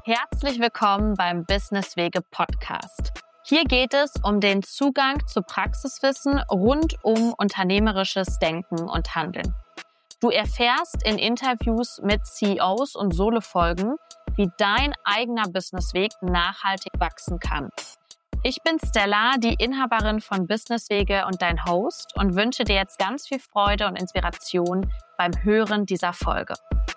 Herzlich willkommen beim Businesswege Podcast. Hier geht es um den Zugang zu Praxiswissen rund um unternehmerisches Denken und Handeln. Du erfährst in Interviews mit CEOs und Solo-Folgen, wie dein eigener Businessweg nachhaltig wachsen kann. Ich bin Stella, die Inhaberin von Businesswege und dein Host und wünsche dir jetzt ganz viel Freude und Inspiration beim Hören dieser Folge.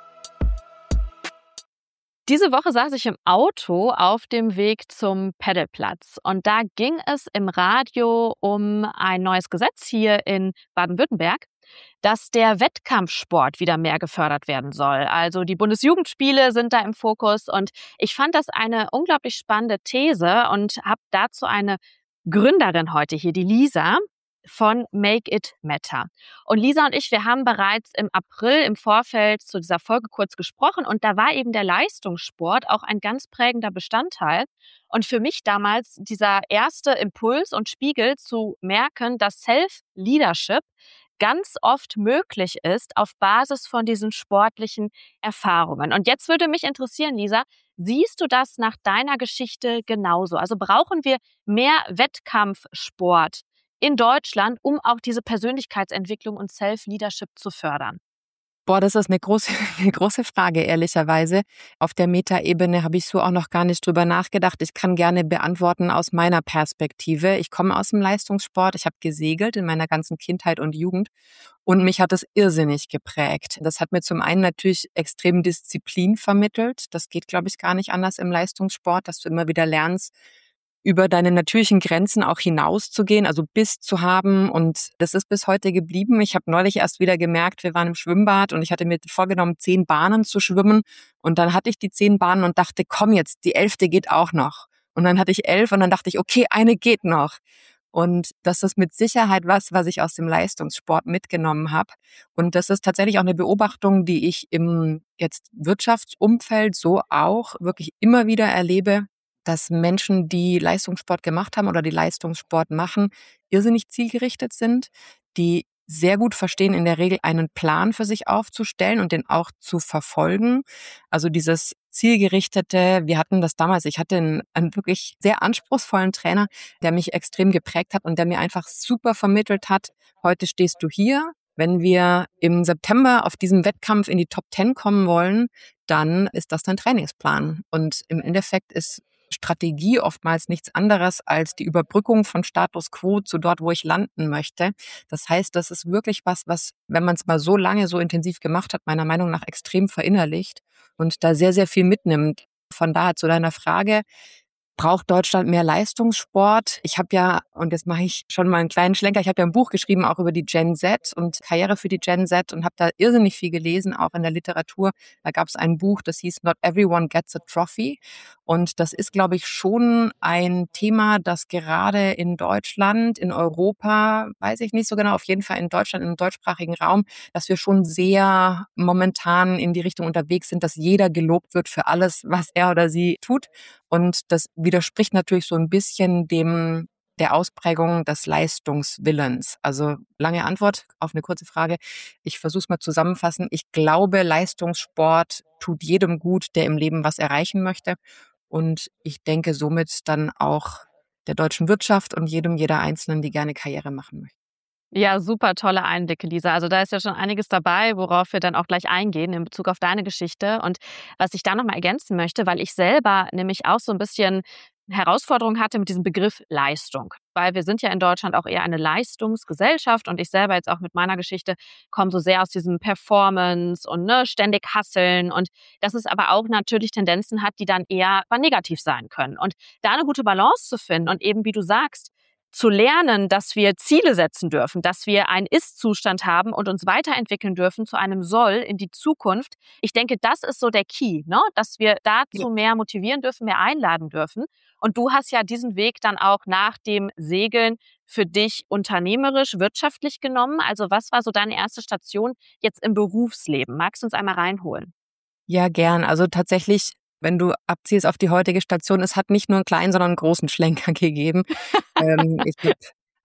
Diese Woche saß ich im Auto auf dem Weg zum Paddelplatz und da ging es im Radio um ein neues Gesetz hier in Baden-Württemberg, dass der Wettkampfsport wieder mehr gefördert werden soll. Also die Bundesjugendspiele sind da im Fokus und ich fand das eine unglaublich spannende These und habe dazu eine Gründerin heute hier, die Lisa von Make It Matter. Und Lisa und ich, wir haben bereits im April im Vorfeld zu dieser Folge kurz gesprochen und da war eben der Leistungssport auch ein ganz prägender Bestandteil. Und für mich damals dieser erste Impuls und Spiegel zu merken, dass Self-Leadership ganz oft möglich ist auf Basis von diesen sportlichen Erfahrungen. Und jetzt würde mich interessieren, Lisa, siehst du das nach deiner Geschichte genauso? Also brauchen wir mehr Wettkampfsport in Deutschland, um auch diese Persönlichkeitsentwicklung und Self-Leadership zu fördern? Boah, das ist eine große eine große Frage, ehrlicherweise. Auf der Metaebene habe ich so auch noch gar nicht drüber nachgedacht. Ich kann gerne beantworten aus meiner Perspektive. Ich komme aus dem Leistungssport. Ich habe gesegelt in meiner ganzen Kindheit und Jugend und mich hat das irrsinnig geprägt. Das hat mir zum einen natürlich extrem Disziplin vermittelt. Das geht, glaube ich, gar nicht anders im Leistungssport, dass du immer wieder lernst, über deine natürlichen Grenzen auch hinauszugehen, also Biss zu haben. Und das ist bis heute geblieben. Ich habe neulich erst wieder gemerkt, wir waren im Schwimmbad und ich hatte mir vorgenommen, 10 Bahnen zu schwimmen. Und dann hatte ich die 10 Bahnen und dachte, komm jetzt, die 11. geht auch noch. Und dann hatte ich 11 und dann dachte ich, okay, eine geht noch. Und das ist mit Sicherheit was ich aus dem Leistungssport mitgenommen habe. Und das ist tatsächlich auch eine Beobachtung, die ich im jetzt Wirtschaftsumfeld so auch wirklich immer wieder erlebe, dass Menschen, die Leistungssport gemacht haben oder die Leistungssport machen, irrsinnig zielgerichtet sind, die sehr gut verstehen, in der Regel einen Plan für sich aufzustellen und den auch zu verfolgen. Also dieses zielgerichtete, wir hatten das damals, ich hatte einen wirklich sehr anspruchsvollen Trainer, der mich extrem geprägt hat und der mir einfach super vermittelt hat, heute stehst du hier. Wenn wir im September auf diesem Wettkampf in die Top 10 kommen wollen, dann ist das dein Trainingsplan. Und im Endeffekt ist Strategie oftmals nichts anderes als die Überbrückung von Status quo zu dort, wo ich landen möchte. Das heißt, das ist wirklich was, wenn man es mal so lange, so intensiv gemacht hat, meiner Meinung nach extrem verinnerlicht und da sehr, sehr viel mitnimmt. Von daher zu deiner Frage, braucht Deutschland mehr Leistungssport? Ich habe ja, und jetzt mache ich schon mal einen kleinen Schlenker, ich habe ja ein Buch geschrieben, auch über die Gen Z und Karriere für die Gen Z und habe da irrsinnig viel gelesen, auch in der Literatur. Da gab es ein Buch, das hieß Not Everyone Gets a Trophy. Und das ist, glaube ich, schon ein Thema, das gerade in Deutschland, in Europa, weiß ich nicht so genau, auf jeden Fall in Deutschland, im deutschsprachigen Raum, dass wir schon sehr momentan in die Richtung unterwegs sind, dass jeder gelobt wird für alles, was er oder sie tut. Und das widerspricht natürlich so ein bisschen der Ausprägung des Leistungswillens. Also lange Antwort auf eine kurze Frage. Ich versuche es mal zusammenfassen. Ich glaube, Leistungssport tut jedem gut, der im Leben was erreichen möchte. Und ich denke somit dann auch der deutschen Wirtschaft und jeder Einzelnen, die gerne Karriere machen möchte. Ja, super tolle Einblicke, Lisa. Also da ist ja schon einiges dabei, worauf wir dann auch gleich eingehen in Bezug auf deine Geschichte. Und was ich da nochmal ergänzen möchte, weil ich selber nämlich auch so ein bisschen Herausforderung hatte mit diesem Begriff Leistung. Weil wir sind ja in Deutschland auch eher eine Leistungsgesellschaft und ich selber jetzt auch mit meiner Geschichte komme so sehr aus diesem Performance und ständig Hasseln und dass es aber auch natürlich Tendenzen hat, die dann eher negativ sein können. Und da eine gute Balance zu finden und eben, wie du sagst, zu lernen, dass wir Ziele setzen dürfen, dass wir einen Ist-Zustand haben und uns weiterentwickeln dürfen zu einem Soll in die Zukunft. Ich denke, das ist so der Key, dass wir dazu mehr motivieren dürfen, mehr einladen dürfen. Und du hast ja diesen Weg dann auch nach dem Segeln für dich unternehmerisch, wirtschaftlich genommen. Also was war so deine erste Station jetzt im Berufsleben? Magst du uns einmal reinholen? Ja, gern. Also tatsächlich, wenn du abziehst auf die heutige Station, es hat nicht nur einen kleinen, sondern einen großen Schlenker gegeben. Ich habe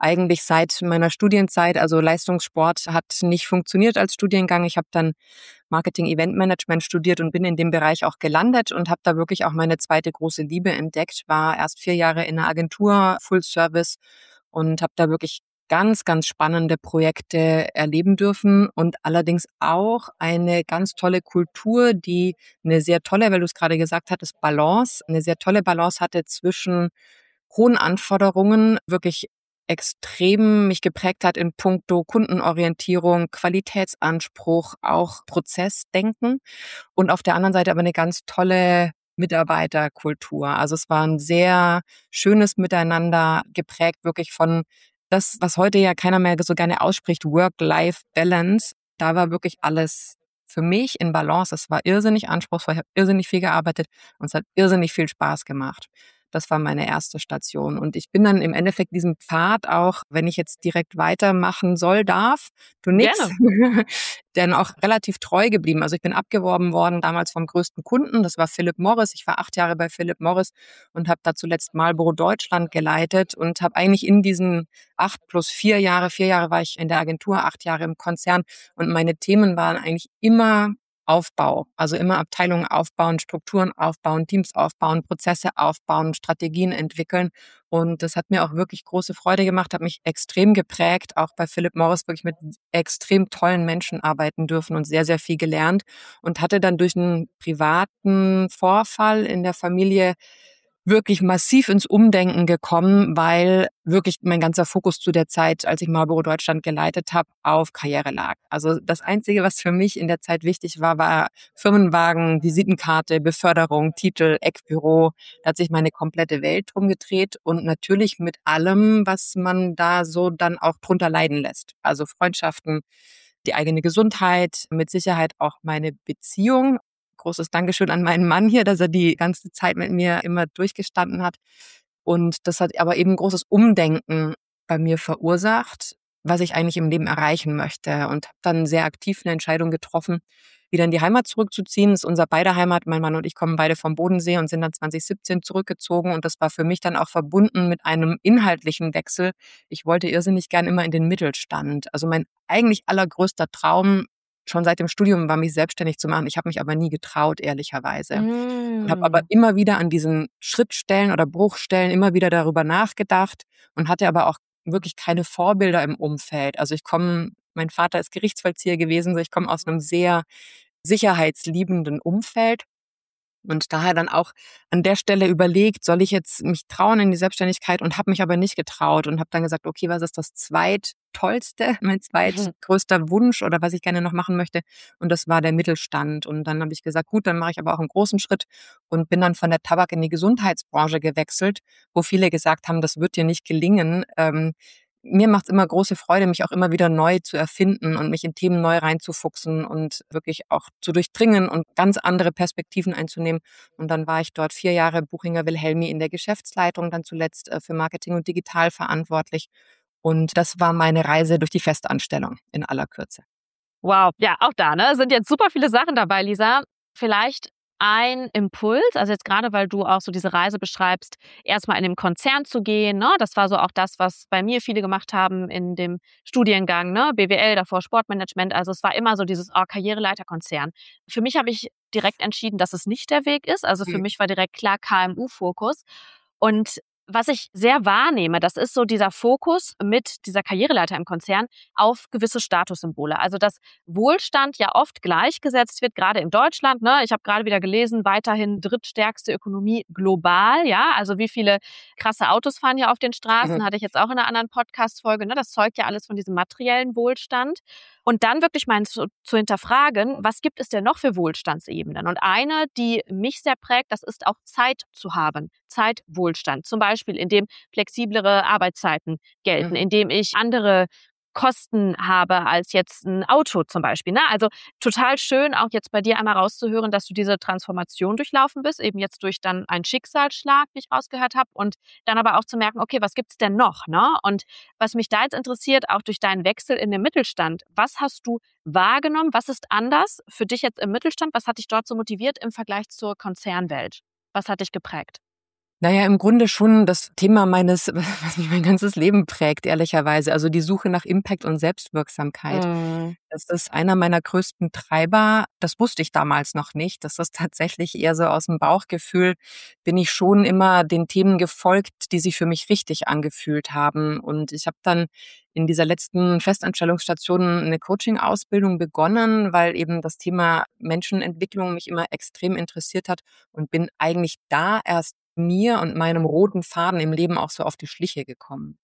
eigentlich seit meiner Studienzeit. Also Leistungssport hat nicht funktioniert als Studiengang. Ich habe dann Marketing-Event-Management studiert und bin in dem Bereich auch gelandet und habe da wirklich auch meine zweite große Liebe entdeckt. War erst 4 Jahre in einer Agentur, Full Service, und habe da wirklich ganz, ganz spannende Projekte erleben dürfen und allerdings auch eine ganz tolle Kultur, die eine sehr tolle, weil du es gerade gesagt hattest, Balance, eine sehr tolle Balance hatte zwischen hohen Anforderungen, wirklich extrem mich geprägt hat in puncto Kundenorientierung, Qualitätsanspruch, auch Prozessdenken, und auf der anderen Seite aber eine ganz tolle Mitarbeiterkultur. Also es war ein sehr schönes Miteinander, geprägt wirklich von das, was heute ja keiner mehr so gerne ausspricht, Work-Life-Balance. Da war wirklich alles für mich in Balance. Es war irrsinnig anspruchsvoll, ich habe irrsinnig viel gearbeitet und es hat irrsinnig viel Spaß gemacht. Das war meine erste Station. Und ich bin dann im Endeffekt diesem Pfad auch, wenn ich jetzt direkt weitermachen soll, darf, du nix, Gerne. dann auch relativ treu geblieben. Also ich bin abgeworben worden damals vom größten Kunden, das war Philip Morris. Ich war 8 Jahre bei Philip Morris und habe da zuletzt Marlboro Deutschland geleitet und habe eigentlich in diesen 8 plus 4 Jahre, 4 Jahre war ich in der Agentur, 8 Jahre im Konzern, und meine Themen waren eigentlich immer Aufbau, also immer Abteilungen aufbauen, Strukturen aufbauen, Teams aufbauen, Prozesse aufbauen, Strategien entwickeln. Und das hat mir auch wirklich große Freude gemacht, hat mich extrem geprägt, auch bei Philip Morris wirklich mit extrem tollen Menschen arbeiten dürfen und sehr, sehr viel gelernt, und hatte dann durch einen privaten Vorfall in der Familie wirklich massiv ins Umdenken gekommen, weil wirklich mein ganzer Fokus zu der Zeit, als ich Marlboro Deutschland geleitet habe, auf Karriere lag. Also das Einzige, was für mich in der Zeit wichtig war, war Firmenwagen, Visitenkarte, Beförderung, Titel, Eckbüro. Da hat sich meine komplette Welt drum gedreht und natürlich mit allem, was man da so dann auch drunter leiden lässt. Also Freundschaften, die eigene Gesundheit, mit Sicherheit auch meine Beziehung. Großes Dankeschön an meinen Mann hier, dass er die ganze Zeit mit mir immer durchgestanden hat. Und das hat aber eben großes Umdenken bei mir verursacht, was ich eigentlich im Leben erreichen möchte, und habe dann sehr aktiv eine Entscheidung getroffen, wieder in die Heimat zurückzuziehen. Das ist unser beider Heimat. Mein Mann und ich kommen beide vom Bodensee und sind dann 2017 zurückgezogen. Und das war für mich dann auch verbunden mit einem inhaltlichen Wechsel. Ich wollte irrsinnig gern immer in den Mittelstand. Also mein eigentlich allergrößter Traum schon seit dem Studium war, mich selbstständig zu machen. Ich habe mich aber nie getraut, ehrlicherweise. Und habe aber Mm. immer wieder an diesen Schrittstellen oder Bruchstellen immer wieder darüber nachgedacht und hatte aber auch wirklich keine Vorbilder im Umfeld. Also mein Vater ist Gerichtsvollzieher gewesen, so ich komme aus einem sehr sicherheitsliebenden Umfeld und daher dann auch an der Stelle überlegt, soll ich jetzt mich trauen in die Selbstständigkeit, und habe mich aber nicht getraut und habe dann gesagt, okay, was ist das zweittollste, mein zweitgrößter Wunsch oder was ich gerne noch machen möchte? Und das war der Mittelstand. Und dann habe ich gesagt, gut, dann mache ich aber auch einen großen Schritt und bin dann von der Tabak in die Gesundheitsbranche gewechselt, wo viele gesagt haben, das wird dir nicht gelingen. Mir macht es immer große Freude, mich auch immer wieder neu zu erfinden und mich in Themen neu reinzufuchsen und wirklich auch zu durchdringen und ganz andere Perspektiven einzunehmen. Und dann war ich dort 4 Jahre Buchinger Wilhelmi in der Geschäftsleitung, dann zuletzt für Marketing und Digital verantwortlich. Und das war meine Reise durch die Festanstellung in aller Kürze. Wow, ja, auch da, ne, sind jetzt super viele Sachen dabei, Lisa. Vielleicht ein Impuls, also jetzt gerade, weil du auch so diese Reise beschreibst, erstmal in den Konzern zu gehen, ne? Das war so auch das, was bei mir viele gemacht haben in dem Studiengang, ne? BWL, davor Sportmanagement. Also es war immer so dieses, oh, Karriereleiter-Konzern. Für mich habe ich direkt entschieden, dass es nicht der Weg ist. Also für Mhm. mich war direkt klar KMU-Fokus. Und was ich sehr wahrnehme, das ist so dieser Fokus mit dieser Karriereleiter im Konzern auf gewisse Statussymbole. Also, dass Wohlstand ja oft gleichgesetzt wird, gerade in Deutschland, ne? Ich habe gerade wieder gelesen, weiterhin drittstärkste Ökonomie global, ja? Also, wie viele krasse Autos fahren hier auf den Mhm. Straßen, hatte ich jetzt auch in einer anderen Podcast-Folge, ne? Das zeugt ja alles von diesem materiellen Wohlstand. Und dann wirklich mal zu hinterfragen, was gibt es denn noch für Wohlstandsebenen? Und eine, die mich sehr prägt, das ist auch Zeit zu haben, Zeitwohlstand. Zum Beispiel, indem flexiblere Arbeitszeiten gelten, Mhm. indem ich andere Kosten habe als jetzt ein Auto zum Beispiel. Ne? Also total schön, auch jetzt bei dir einmal rauszuhören, dass du diese Transformation durchlaufen bist, eben jetzt durch dann einen Schicksalsschlag, wie ich rausgehört habe, und dann aber auch zu merken, okay, was gibt's denn noch? Ne? Und was mich da jetzt interessiert, auch durch deinen Wechsel in den Mittelstand, was hast du wahrgenommen? Was ist anders für dich jetzt im Mittelstand? Was hat dich dort so motiviert im Vergleich zur Konzernwelt? Was hat dich geprägt? Naja, im Grunde schon das Thema meines, was mich mein ganzes Leben prägt, ehrlicherweise. Also die Suche nach Impact und Selbstwirksamkeit. Mhm. Das ist einer meiner größten Treiber. Das wusste ich damals noch nicht. Das ist tatsächlich eher so aus dem Bauchgefühl, bin ich schon immer den Themen gefolgt, die sich für mich richtig angefühlt haben. Und ich habe dann in dieser letzten Festanstellungsstation eine Coaching-Ausbildung begonnen, weil eben das Thema Menschenentwicklung mich immer extrem interessiert hat und bin eigentlich da erst mir und meinem roten Faden im Leben auch so auf die Schliche gekommen.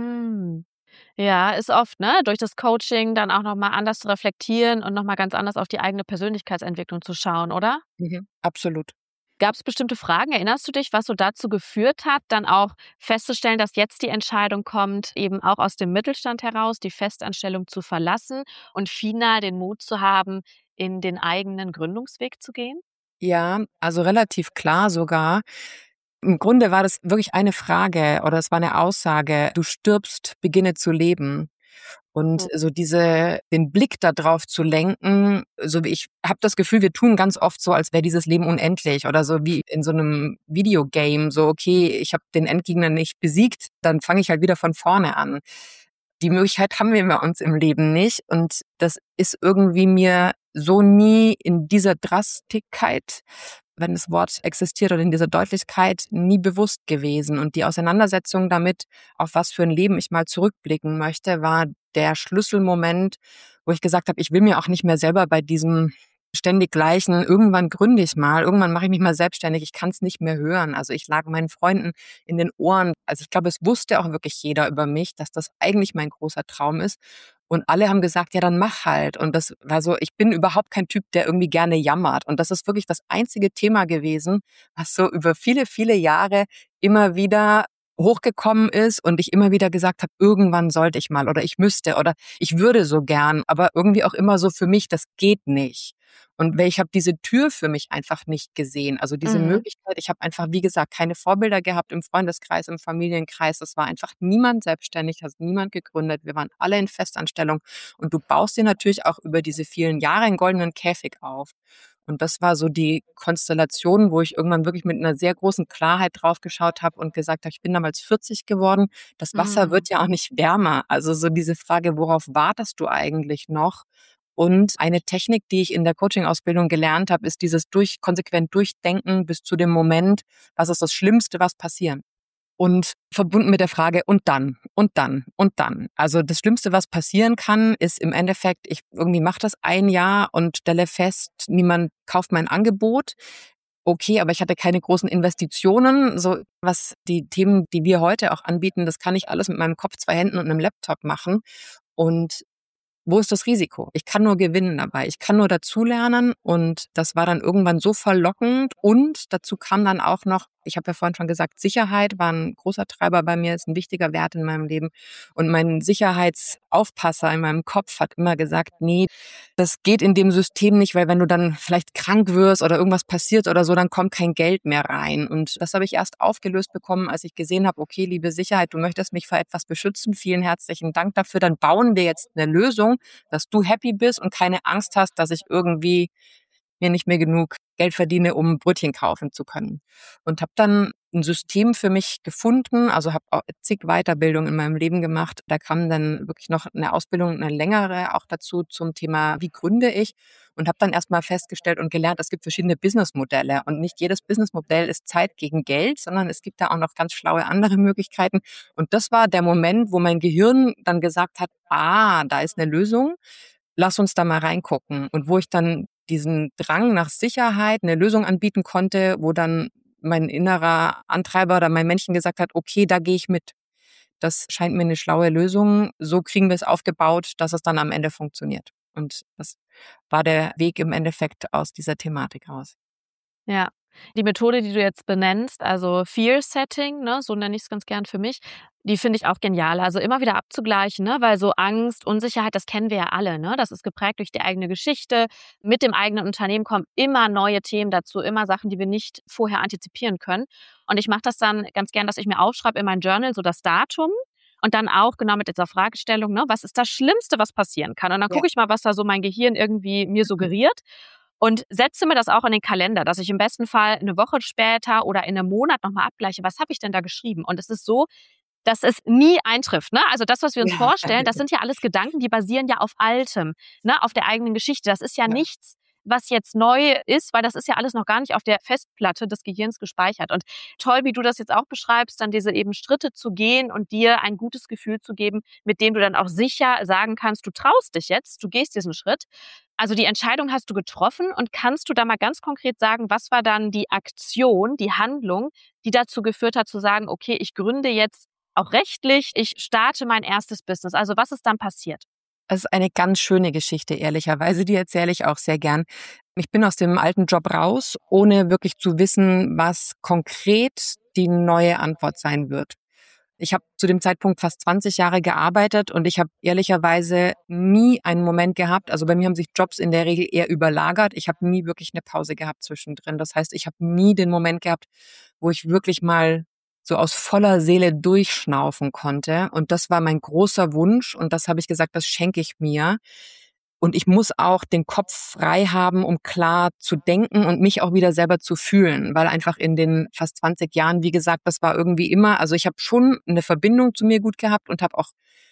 Hm. Ja, ist oft, ne, durch das Coaching dann auch noch mal anders zu reflektieren und noch mal ganz anders auf die eigene Persönlichkeitsentwicklung zu schauen, oder? Mhm, absolut. Gab es bestimmte Fragen? Erinnerst du dich, was so dazu geführt hat, dann auch festzustellen, dass jetzt die Entscheidung kommt, eben auch aus dem Mittelstand heraus die Festanstellung zu verlassen und final den Mut zu haben, in den eigenen Gründungsweg zu gehen? Ja, also relativ klar sogar. Im Grunde war das wirklich eine Frage oder es war eine Aussage: „Du stirbst, beginne zu leben.“ Und Mhm. so den Blick da drauf zu lenken, so wie ich habe das Gefühl, wir tun ganz oft so, als wäre dieses Leben unendlich oder so wie in so 'nem Videogame, so: „Okay, ich habe den Endgegner nicht besiegt, dann fange ich halt wieder von vorne an.“ Die Möglichkeit haben wir bei uns im Leben nicht und das ist irgendwie mir so nie in dieser Drastigkeit, wenn das Wort existiert, oder in dieser Deutlichkeit nie bewusst gewesen. Und die Auseinandersetzung damit, auf was für ein Leben ich mal zurückblicken möchte, war der Schlüsselmoment, wo ich gesagt habe, ich will mir auch nicht mehr selber bei diesem ständig Gleichen, irgendwann gründe ich mal, irgendwann mache ich mich mal selbstständig, ich kann es nicht mehr hören. Also, ich lag meinen Freunden in den Ohren. Also, ich glaube, es wusste auch wirklich jeder über mich, dass das eigentlich mein großer Traum ist. Und alle haben gesagt: „Ja, dann mach halt.“ Und das war so, ich bin überhaupt kein Typ, der irgendwie gerne jammert. Und das ist wirklich das einzige Thema gewesen, was so über viele, viele Jahre immer wieder hochgekommen ist und ich immer wieder gesagt habe: „Irgendwann sollte ich mal“ oder „ich müsste“ oder „ich würde so gern“, aber irgendwie auch immer so für mich: „Das geht nicht.“ Und weil ich habe diese Tür für mich einfach nicht gesehen. Also, diese Mhm. Möglichkeit, ich habe einfach, wie gesagt, keine Vorbilder gehabt im Freundeskreis, im Familienkreis. Es war einfach niemand selbstständig, hat niemand gegründet. Wir waren alle in Festanstellung und du baust dir natürlich auch über diese vielen Jahre einen goldenen Käfig auf. Und das war so die Konstellation, wo ich irgendwann wirklich mit einer sehr großen Klarheit drauf geschaut habe und gesagt habe, ich bin damals 40 geworden. Das Wasser Mhm. wird ja auch nicht wärmer. Also, so diese Frage: „Worauf wartest du eigentlich noch?“ Und eine Technik, die ich in der Coaching-Ausbildung gelernt habe, ist dieses konsequent Durchdenken bis zu dem Moment: „Was ist das Schlimmste, was passieren?“ Und verbunden mit der Frage: „Und dann? Und dann? Und dann?“ Also, das Schlimmste, was passieren kann, ist im Endeffekt, ich irgendwie mache das ein Jahr und stelle fest, niemand kauft mein Angebot. Okay, aber ich hatte keine großen Investitionen. So was die Themen, die wir heute auch anbieten, das kann ich alles mit meinem Kopf, 2 Händen und 'nem Laptop machen. Und wo ist das Risiko? Ich kann nur gewinnen dabei. Ich kann nur dazulernen und das war dann irgendwann so verlockend und dazu kam dann auch noch, ich habe ja vorhin schon gesagt, Sicherheit war ein großer Treiber bei mir, ist ein wichtiger Wert in meinem Leben und mein Sicherheitsaufpasser in meinem Kopf hat immer gesagt: „Ne, das geht in dem System nicht, weil wenn du dann vielleicht krank wirst oder irgendwas passiert oder so, dann kommt kein Geld mehr rein.“ Und das habe ich erst aufgelöst bekommen, als ich gesehen habe: „Okay, liebe Sicherheit, du möchtest mich vor etwas beschützen. Vielen herzlichen Dank dafür. Dann bauen wir jetzt eine Lösung, dass du happy bist und keine Angst hast, dass ich irgendwie mir nicht mehr genug Geld verdiene, um Brötchen kaufen zu können.“ Und habe dann ein System für mich gefunden, also habe auch zig Weiterbildungen in meinem Leben gemacht. Da kam dann wirklich noch eine Ausbildung, eine längere auch dazu zum Thema: Wie gründe ich? Und habe dann erst mal festgestellt und gelernt, es gibt verschiedene Businessmodelle und nicht jedes Businessmodell ist Zeit gegen Geld, sondern es gibt da auch noch ganz schlaue andere Möglichkeiten. Und das war der Moment, wo mein Gehirn dann gesagt hat: „Ah, da ist eine Lösung. Lass uns da mal reingucken.“ Und wo ich dann diesen Drang nach Sicherheit eine Lösung anbieten konnte, wo dann mein innerer Antreiber oder mein Männchen gesagt hat: „Okay, da gehe ich mit. Das scheint mir eine schlaue Lösung. So kriegen wir es aufgebaut, dass es dann am Ende funktioniert.“ Und das war der Weg im Endeffekt aus dieser Thematik raus. Ja. Die Methode, die du jetzt benennst, also Fear Setting, ne, so nenne ich es ganz gern für mich, die finde ich auch genial. Also immer wieder abzugleichen, ne, weil so Angst, Unsicherheit, das kennen wir ja alle, ne? Das ist geprägt durch die eigene Geschichte. Mit dem eigenen Unternehmen kommen immer neue Themen dazu, immer Sachen, die wir nicht vorher antizipieren können. Und ich mache das dann ganz gern, dass ich mir aufschreibe in mein Journal so das Datum und dann auch genau mit dieser Fragestellung, ne, was ist das Schlimmste, was passieren kann? Und dann Ja. gucke ich mal, was da so mein Gehirn irgendwie mir suggeriert. Und setze mir das auch in den Kalender, dass ich im besten Fall eine Woche später oder in einem Monat nochmal abgleiche, was habe ich denn da geschrieben? Und es ist so, dass es nie eintrifft. Ne? Also das, was wir uns Ja, vorstellen, das sind ja alles Gedanken, die basieren ja auf Altem, ne? Auf der eigenen Geschichte. Das ist ja ja. nichts, was jetzt neu ist, weil das ist ja alles noch gar nicht auf der Festplatte des Gehirns gespeichert. Und toll, wie du das jetzt auch beschreibst, dann diese eben Schritte zu gehen und dir ein gutes Gefühl zu geben, mit dem du dann auch sicher sagen kannst, du traust dich jetzt, du gehst diesen Schritt. Also die Entscheidung hast du getroffen und kannst du da mal ganz konkret sagen, was war dann die Aktion, die Handlung, die dazu geführt hat zu sagen, okay, ich gründe jetzt auch rechtlich, ich starte mein erstes Business. Also was ist dann passiert? Das ist eine ganz schöne Geschichte, ehrlicherweise. Die erzähle ich auch sehr gern. Ich bin aus dem alten Job raus, ohne wirklich zu wissen, was konkret die neue Antwort sein wird. Ich habe zu dem Zeitpunkt fast 20 Jahre gearbeitet und ich habe ehrlicherweise nie einen Moment gehabt, also bei mir haben sich Jobs in der Regel eher überlagert. Ich habe nie wirklich eine Pause gehabt zwischendrin. Das heißt, ich habe nie den Moment gehabt, wo ich wirklich mal so aus voller Seele durchschnaufen konnte. Und das war mein großer Wunsch und das habe ich gesagt, das schenke ich mir. Und ich muss auch den Kopf frei haben, um klar zu denken und mich auch wieder selber zu fühlen, weil einfach in den fast 20 Jahren, wie gesagt, das war irgendwie immer, also ich habe schon eine Verbindung zu mir gut gehabt und habe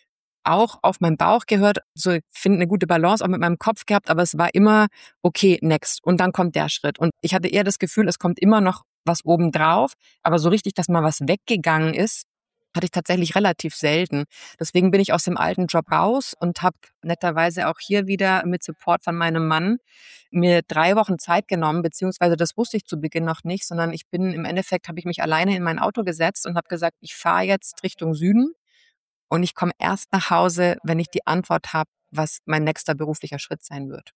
auch auf meinen Bauch gehört, so ich finde eine gute Balance auch mit meinem Kopf gehabt, aber es war immer okay, next und dann kommt der Schritt und ich hatte eher das Gefühl, es kommt immer noch was obendrauf, aber so richtig, dass mal was weggegangen ist, hatte ich tatsächlich relativ selten. Deswegen bin ich aus dem alten Job raus und habe netterweise auch hier wieder mit Support von meinem Mann mir 3 Wochen Zeit genommen, beziehungsweise das wusste ich zu Beginn noch nicht, sondern ich bin im Endeffekt habe ich mich alleine in mein Auto gesetzt und habe gesagt, ich fahre jetzt Richtung Süden und ich komme erst nach Hause, wenn ich die Antwort habe, was mein nächster beruflicher Schritt sein wird.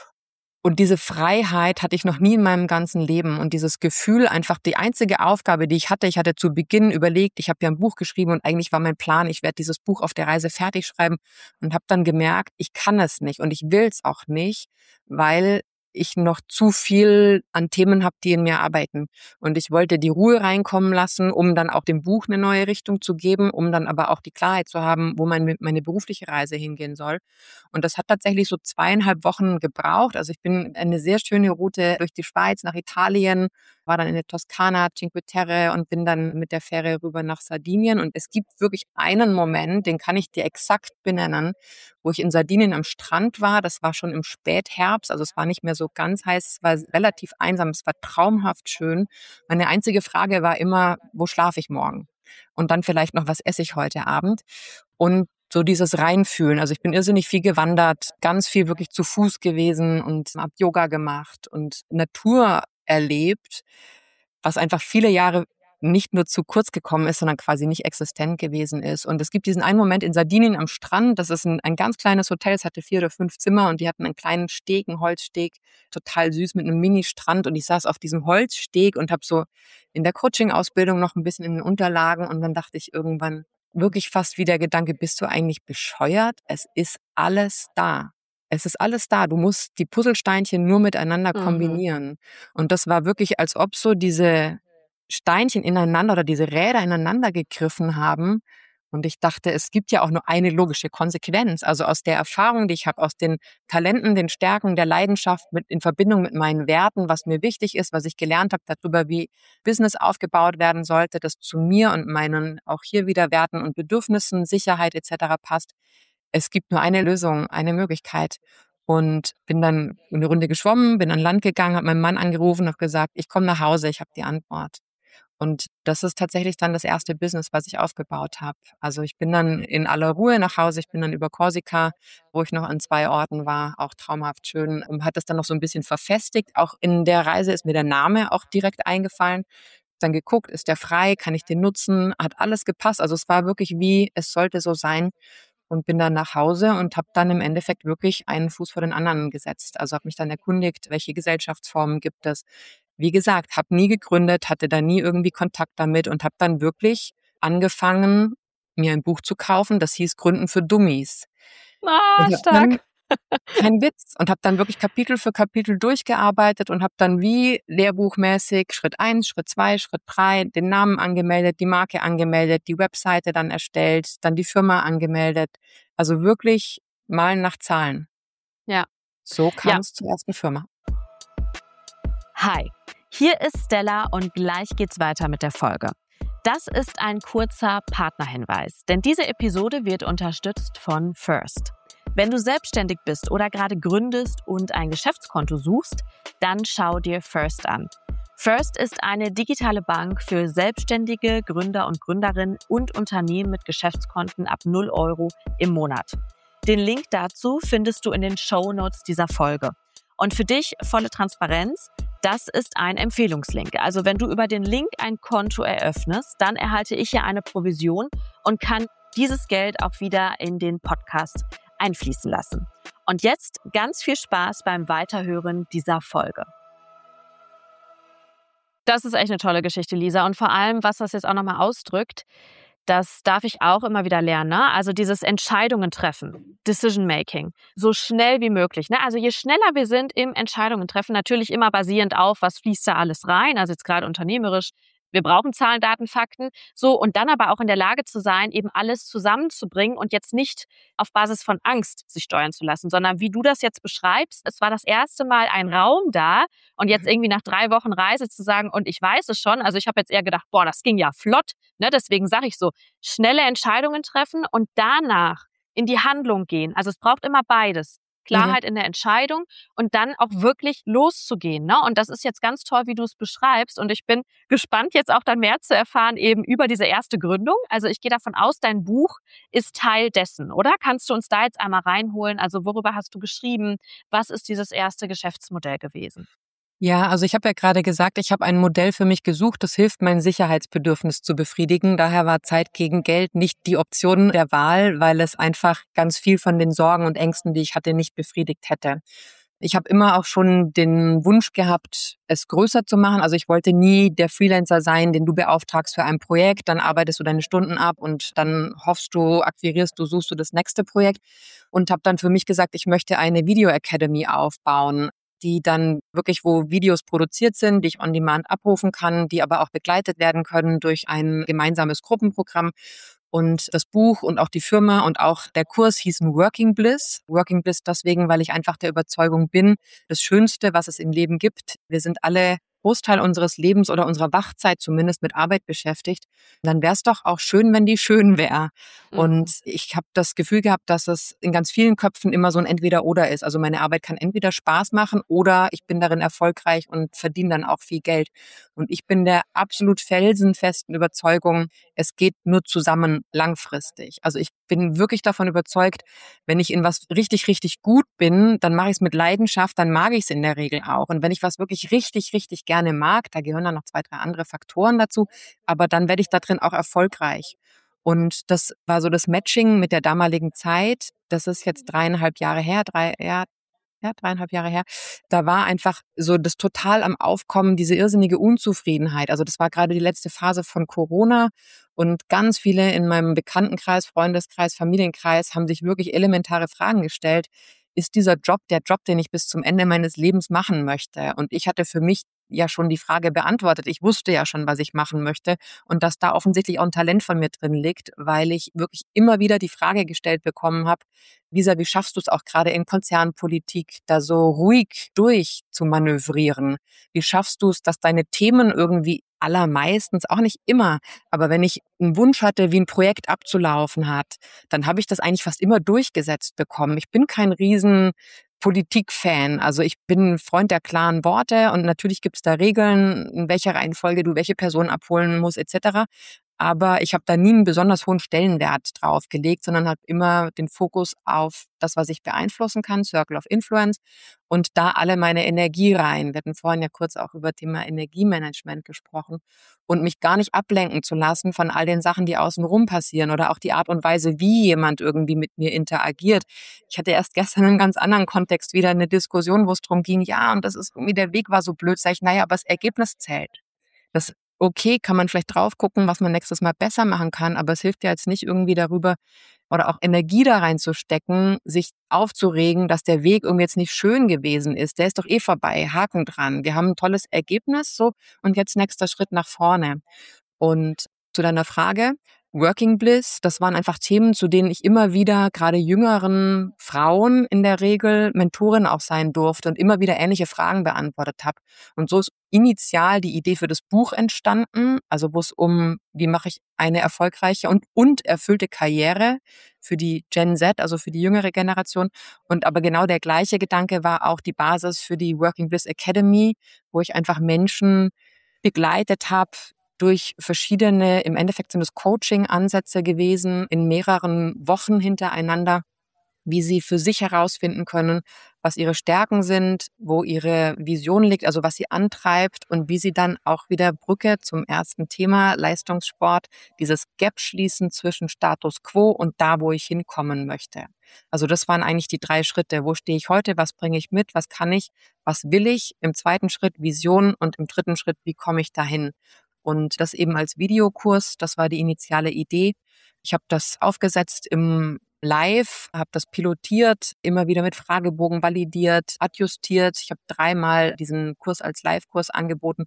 Und diese Freiheit hatte ich noch nie in meinem ganzen Leben und dieses Gefühl, einfach die einzige Aufgabe, die ich hatte zu Beginn überlegt, ich habe ja ein Buch geschrieben und eigentlich war mein Plan, ich werde dieses Buch auf der Reise fertig schreiben und habe dann gemerkt, ich kann es nicht und ich will es auch nicht, weil ich noch zu viel an Themen habe, die in mir arbeiten. Und ich wollte die Ruhe reinkommen lassen, um dann auch dem Buch eine neue Richtung zu geben, um dann aber auch die Klarheit zu haben, wo meine berufliche Reise hingehen soll. Und das hat tatsächlich so 2,5 Wochen gebraucht. Also ich bin eine sehr schöne Route durch die Schweiz nach Italien, war dann in der Toskana, Cinque Terre und bin dann mit der Fähre rüber nach Sardinien. Und es gibt wirklich einen Moment, den kann ich dir exakt benennen, wo ich in Sardinien am Strand war. Das war schon im Spätherbst, also es war nicht mehr so ganz heiß, es war relativ einsam, es war traumhaft schön. Meine einzige Frage war immer, wo schlafe ich morgen? Und dann vielleicht noch, was esse ich heute Abend? Und so dieses Reinfühlen. Also ich bin irrsinnig viel gewandert, ganz viel wirklich zu Fuß gewesen und habe Yoga gemacht und Natur erlebt, was einfach viele Jahre nicht nur zu kurz gekommen ist, sondern quasi nicht existent gewesen ist. Und es gibt diesen einen Moment in Sardinien am Strand, das ist ein ganz kleines Hotel, es hatte 4 oder 5 Zimmer und die hatten einen kleinen Steg, einen Holzsteg, total süß mit einem Mini-Strand und ich saß auf diesem Holzsteg und habe so in der Coaching-Ausbildung noch ein bisschen in den Unterlagen und dann dachte ich irgendwann, wirklich fast wie der Gedanke, bist du eigentlich bescheuert? Es ist alles da. Es ist alles da. Du musst die Puzzlesteinchen nur miteinander Mhm. kombinieren. Und das war wirklich, als ob so diese Steinchen ineinander oder diese Räder ineinander gegriffen haben. Und ich dachte, es gibt ja auch nur eine logische Konsequenz. Also aus der Erfahrung, die ich habe, aus den Talenten, den Stärken, der Leidenschaft in Verbindung mit meinen Werten, was mir wichtig ist, was ich gelernt habe darüber, wie Business aufgebaut werden sollte, das zu mir und meinen auch hier wieder Werten und Bedürfnissen, Sicherheit etc. passt. Es gibt nur eine Lösung, eine Möglichkeit. Und bin dann eine Runde geschwommen, bin an Land gegangen, habe meinen Mann angerufen und gesagt, ich komme nach Hause, ich habe die Antwort. Und das ist tatsächlich dann das erste Business, was ich aufgebaut habe. Also ich bin dann in aller Ruhe nach Hause. Ich bin dann über Korsika, wo ich noch an 2 Orten war, auch traumhaft schön, und hat das dann noch so ein bisschen verfestigt. Auch in der Reise ist mir der Name auch direkt eingefallen. Dann geguckt, ist der frei, kann ich den nutzen? Hat alles gepasst. Also es war wirklich wie, es sollte so sein. Und bin dann nach Hause und habe dann im Endeffekt wirklich einen Fuß vor den anderen gesetzt. Also habe mich dann erkundigt, welche Gesellschaftsformen gibt es. Wie gesagt, habe nie gegründet, hatte da nie irgendwie Kontakt damit und habe dann wirklich angefangen, mir ein Buch zu kaufen, das hieß Gründen für Dummies. Und Ah, habe dann stark. kein Witz. Und habe dann wirklich Kapitel für Kapitel durchgearbeitet und habe dann wie lehrbuchmäßig Schritt 1, Schritt 2, Schritt 3 den Namen angemeldet, die Marke angemeldet, die Webseite dann erstellt, dann die Firma angemeldet. Also wirklich malen nach Zahlen. Ja. So Ja, kam es zur ersten Firma. Hi, hier ist Stella und gleich geht's weiter mit der Folge. Das ist ein kurzer Partnerhinweis, denn diese Episode wird unterstützt von First. Wenn du selbstständig bist oder gerade gründest und ein Geschäftskonto suchst, dann schau dir First an. First ist eine digitale Bank für selbstständige Gründer und Gründerinnen und Unternehmen mit Geschäftskonten ab 0 Euro im Monat. Den Link dazu findest du in den Shownotes dieser Folge. Und für dich volle Transparenz, das ist ein Empfehlungslink. Also wenn du über den Link ein Konto eröffnest, dann erhalte ich ja eine Provision und kann dieses Geld auch wieder in den Podcast einfließen lassen. Und jetzt ganz viel Spaß beim Weiterhören dieser Folge. Das ist echt eine tolle Geschichte, Lisa. Und vor allem, was das jetzt auch nochmal ausdrückt, das darf ich auch immer wieder lernen. Ne? Also dieses Entscheidungen treffen, Decision Making, so schnell wie möglich. Ne? Also je schneller wir sind im Entscheidungen treffen, natürlich immer basierend auf, was fließt da alles rein, also jetzt gerade unternehmerisch. Wir brauchen Zahlen, Daten, Fakten, so und dann aber auch in der Lage zu sein, eben alles zusammenzubringen und jetzt nicht auf Basis von Angst sich steuern zu lassen, sondern wie du das jetzt beschreibst, es war das erste Mal ein Raum da und jetzt irgendwie nach 3 Wochen Reise zu sagen, und ich weiß es schon, also ich habe jetzt eher gedacht, boah, das ging ja flott, ne? Deswegen sage ich so, schnelle Entscheidungen treffen und danach in die Handlung gehen. Also es braucht immer beides. Klarheit in der Entscheidung und dann auch wirklich loszugehen. Ne? Und das ist jetzt ganz toll, wie du es beschreibst. Und ich bin gespannt, jetzt auch dann mehr zu erfahren eben über diese erste Gründung. Also ich gehe davon aus, dein Buch ist Teil dessen, oder? Kannst du uns da jetzt einmal reinholen? Also worüber hast du geschrieben? Was ist dieses erste Geschäftsmodell gewesen? Ja, also ich habe ja gerade gesagt, ich habe ein Modell für mich gesucht, das hilft, mein Sicherheitsbedürfnis zu befriedigen. Daher war Zeit gegen Geld nicht die Option der Wahl, weil es einfach ganz viel von den Sorgen und Ängsten, die ich hatte, nicht befriedigt hätte. Ich habe immer auch schon den Wunsch gehabt, es größer zu machen. Also ich wollte nie der Freelancer sein, den du beauftragst für ein Projekt, dann arbeitest du deine Stunden ab und dann hoffst du, akquirierst du, suchst du das nächste Projekt und habe dann für mich gesagt, ich möchte eine Video Academy aufbauen, die dann wirklich, wo Videos produziert sind, die ich on demand abrufen kann, die aber auch begleitet werden können durch ein gemeinsames Gruppenprogramm. Und das Buch und auch die Firma und auch der Kurs hießen Working Bliss. Working Bliss deswegen, weil ich einfach der Überzeugung bin, das Schönste, was es im Leben gibt, wir sind alle Großteil unseres Lebens oder unserer Wachzeit zumindest mit Arbeit beschäftigt. Dann wäre es doch auch schön, wenn die schön wäre. Und ich habe das Gefühl gehabt, dass es in ganz vielen Köpfen immer so ein Entweder-Oder ist. Also meine Arbeit kann entweder Spaß machen oder ich bin darin erfolgreich und verdiene dann auch viel Geld. Und ich bin der absolut felsenfesten Überzeugung, es geht nur zusammen langfristig. Also ich bin wirklich davon überzeugt, wenn ich in was richtig, richtig gut bin, dann mache ich es mit Leidenschaft, dann mag ich es in der Regel auch. Und wenn ich was wirklich richtig, richtig gerne mag, da gehören dann noch 2, 3 andere Faktoren dazu, aber dann werde ich da drin auch erfolgreich. Und das war so das Matching mit der damaligen Zeit. Das ist jetzt 3,5 Jahre her, 3,5 Jahre her. Da war einfach so das total am Aufkommen, diese irrsinnige Unzufriedenheit. Also das war gerade die letzte Phase von Corona und ganz viele in meinem Bekanntenkreis, Freundeskreis, Familienkreis haben sich wirklich elementare Fragen gestellt. Ist dieser Job der Job, den ich bis zum Ende meines Lebens machen möchte? Und ich hatte für mich ja schon die Frage beantwortet. Ich wusste ja schon, was ich machen möchte und dass da offensichtlich auch ein Talent von mir drin liegt, weil ich wirklich immer wieder die Frage gestellt bekommen habe, Lisa, wie schaffst du es auch gerade in Konzernpolitik, da so ruhig durch zu manövrieren? Wie schaffst du es, dass deine Themen irgendwie allermeistens, auch nicht immer, aber wenn ich einen Wunsch hatte, wie ein Projekt abzulaufen hat, dann habe ich das eigentlich fast immer durchgesetzt bekommen. Ich bin kein riesen Politikfan. Also ich bin ein Freund der klaren Worte und natürlich gibt es da Regeln, in welcher Reihenfolge du welche Person abholen musst etc. Aber ich habe da nie einen besonders hohen Stellenwert drauf gelegt, sondern habe immer den Fokus auf das, was ich beeinflussen kann, Circle of Influence und da alle meine Energie rein. Wir hatten vorhin ja kurz auch über Thema Energiemanagement gesprochen und mich gar nicht ablenken zu lassen von all den Sachen, die außenrum passieren oder auch die Art und Weise, wie jemand irgendwie mit mir interagiert. Ich hatte erst gestern in einem ganz anderen Kontext wieder eine Diskussion, wo es darum ging, ja, und das ist irgendwie, der Weg war so blöd, sag ich, naja, aber das Ergebnis zählt. Das okay, kann man vielleicht drauf gucken, was man nächstes Mal besser machen kann, aber es hilft ja jetzt nicht irgendwie darüber oder auch Energie da reinzustecken, sich aufzuregen, dass der Weg irgendwie jetzt nicht schön gewesen ist. Der ist doch eh vorbei, Haken dran. Wir haben ein tolles Ergebnis so und jetzt nächster Schritt nach vorne. Und zu deiner Frage, Working Bliss, das waren einfach Themen, zu denen ich immer wieder gerade jüngeren Frauen in der Regel Mentorin auch sein durfte und immer wieder ähnliche Fragen beantwortet habe. Und so ist initial die Idee für das Buch entstanden, also wo es um, wie mache ich eine erfolgreiche und erfüllte Karriere für die Gen Z, also für die jüngere Generation. Und aber genau der gleiche Gedanke war auch die Basis für die Working Bliss Academy, wo ich einfach Menschen begleitet habe durch verschiedene, im Endeffekt sind es Coaching-Ansätze gewesen, in mehreren Wochen hintereinander, wie sie für sich herausfinden können, was ihre Stärken sind, wo ihre Vision liegt, also was sie antreibt und wie sie dann auch wieder Brücke zum ersten Thema Leistungssport, dieses Gap schließen zwischen Status quo und da, wo ich hinkommen möchte. Also das waren eigentlich die 3 Schritte. Wo stehe ich heute? Was bringe ich mit? Was kann ich? Was will ich? Im zweiten Schritt Vision und im dritten Schritt, wie komme ich dahin? Und das eben als Videokurs, das war die initiale Idee. Ich habe das aufgesetzt im Live, habe das pilotiert, immer wieder mit Fragebogen validiert, adjustiert. Ich habe 3-mal diesen Kurs als Live-Kurs angeboten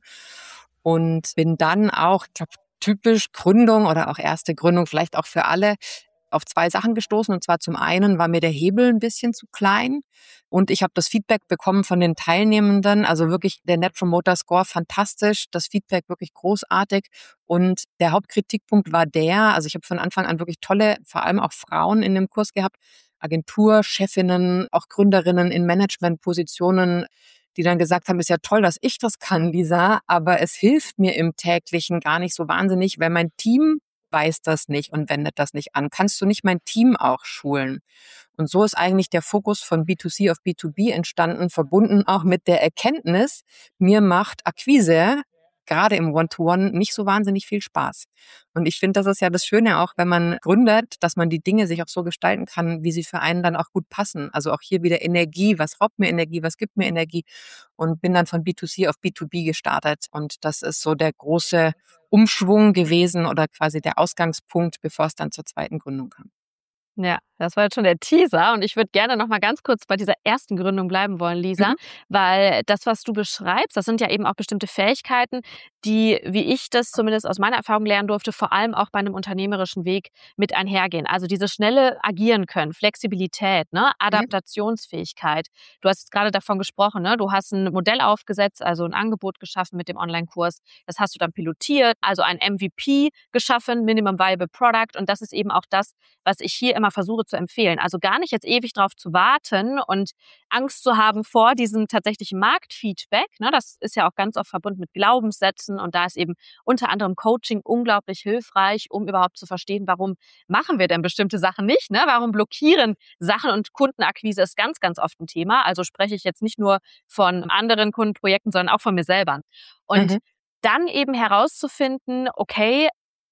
und bin dann auch, ich glaube, typisch Gründung oder auch erste Gründung, vielleicht auch für alle, auf 2 Sachen gestoßen. Und zwar zum einen war mir der Hebel ein bisschen zu klein und ich habe das Feedback bekommen von den Teilnehmenden, also wirklich der Net Promoter Score fantastisch, das Feedback wirklich großartig. Und der Hauptkritikpunkt war also ich habe von Anfang an wirklich tolle, vor allem auch Frauen in dem Kurs gehabt, Agenturchefinnen, auch Gründerinnen in Managementpositionen, die dann gesagt haben, ist ja toll, dass ich das kann, Lisa, aber es hilft mir im Täglichen gar nicht so wahnsinnig, weil mein Team weiß das nicht und wendet das nicht an. Kannst du nicht mein Team auch schulen? Und so ist eigentlich der Fokus von B2C auf B2B entstanden, verbunden auch mit der Erkenntnis, mir macht Akquise gerade im One-to-One nicht so wahnsinnig viel Spaß. Und ich finde, das ist ja das Schöne auch, wenn man gründet, dass man die Dinge sich auch so gestalten kann, wie sie für einen dann auch gut passen. Also auch hier wieder Energie, was raubt mir Energie, was gibt mir Energie, und bin dann von B2C auf B2B gestartet. Und das ist so der große Umschwung gewesen oder quasi der Ausgangspunkt, bevor es dann zur zweiten Gründung kam. Ja, das war jetzt schon der Teaser und ich würde gerne noch mal ganz kurz bei dieser ersten Gründung bleiben wollen, Lisa, Mhm. weil das, was du beschreibst, das sind ja eben auch bestimmte Fähigkeiten, die, wie ich das zumindest aus meiner Erfahrung lernen durfte, vor allem auch bei einem unternehmerischen Weg mit einhergehen. Also dieses schnelle Agieren können, Flexibilität, ne, Mhm. Adaptionsfähigkeit. Du hast jetzt gerade davon gesprochen, ne, du hast ein Modell aufgesetzt, also ein Angebot geschaffen mit dem Online-Kurs. Das hast du dann pilotiert, also ein MVP geschaffen, Minimum Viable Product. Und das ist eben auch das, was ich hier immer versuche zu empfehlen. Also gar nicht jetzt ewig drauf zu warten und Angst zu haben vor diesem tatsächlichen Marktfeedback. Ne, das ist ja auch ganz oft verbunden mit Glaubenssätzen und da ist eben unter anderem Coaching unglaublich hilfreich, um überhaupt zu verstehen, warum machen wir denn bestimmte Sachen nicht? Ne? Warum blockieren Sachen, und Kundenakquise ist ganz, ganz oft ein Thema. Also spreche ich jetzt nicht nur von anderen Kundenprojekten, sondern auch von mir selber. Und Mhm. dann eben herauszufinden, okay,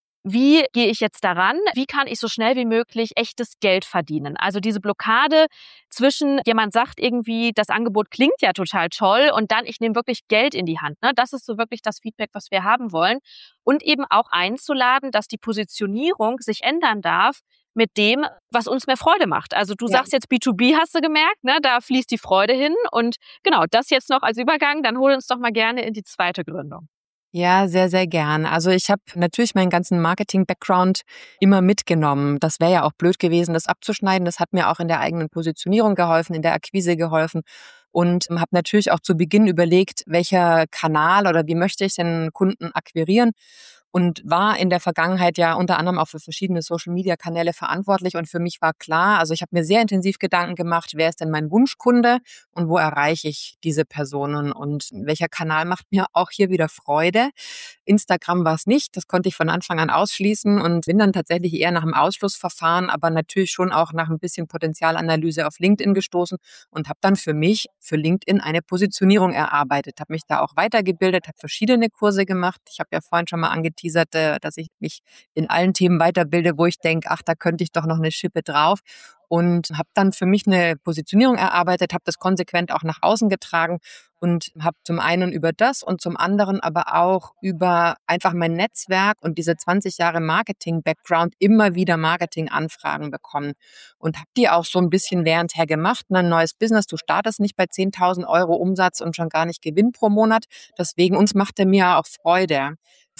wie gehe ich jetzt daran? Wie kann ich so schnell wie möglich echtes Geld verdienen? Also diese Blockade zwischen, jemand sagt irgendwie, das Angebot klingt ja total toll und dann, ich nehme wirklich Geld in die Hand. Ne? Das ist so wirklich das Feedback, was wir haben wollen. Und eben auch einzuladen, dass die Positionierung sich ändern darf mit dem, was uns mehr Freude macht. Also du Ja. sagst jetzt B2B, hast du gemerkt, ne? Da fließt die Freude hin. Und genau, das jetzt noch als Übergang, dann hol uns doch mal gerne in die zweite Gründung. Ja, sehr, sehr gern. Also ich habe natürlich meinen ganzen Marketing-Background immer mitgenommen. Das wäre ja auch blöd gewesen, das abzuschneiden. Das hat mir auch in der eigenen Positionierung geholfen, in der Akquise geholfen und habe natürlich auch zu Beginn überlegt, welcher Kanal oder wie möchte ich den Kunden akquirieren, und war in der Vergangenheit ja unter anderem auch für verschiedene Social-Media-Kanäle verantwortlich. Und für mich war klar, also ich habe mir sehr intensiv Gedanken gemacht, wer ist denn mein Wunschkunde und wo erreiche ich diese Personen und welcher Kanal macht mir auch hier wieder Freude. Instagram war es nicht, das konnte ich von Anfang an ausschließen und bin dann tatsächlich eher nach einem Ausschlussverfahren, aber natürlich schon auch nach ein bisschen Potenzialanalyse auf LinkedIn gestoßen und habe dann für mich, für LinkedIn, eine Positionierung erarbeitet, habe mich da auch weitergebildet, habe verschiedene Kurse gemacht. Ich habe ja vorhin schon mal angeteasert, dass ich mich in allen Themen weiterbilde, wo ich denke, ach, da könnte ich doch noch eine Schippe drauf, und habe dann für mich eine Positionierung erarbeitet, habe das konsequent auch nach außen getragen und habe zum einen über das und zum anderen aber auch über einfach mein Netzwerk und diese 20 Jahre Marketing-Background immer wieder Marketing-Anfragen bekommen und habe die auch so ein bisschen währendher gemacht. Ein neues Business, du startest nicht bei 10.000 Euro Umsatz und schon gar nicht Gewinn pro Monat. Deswegen, uns macht der mir auch Freude.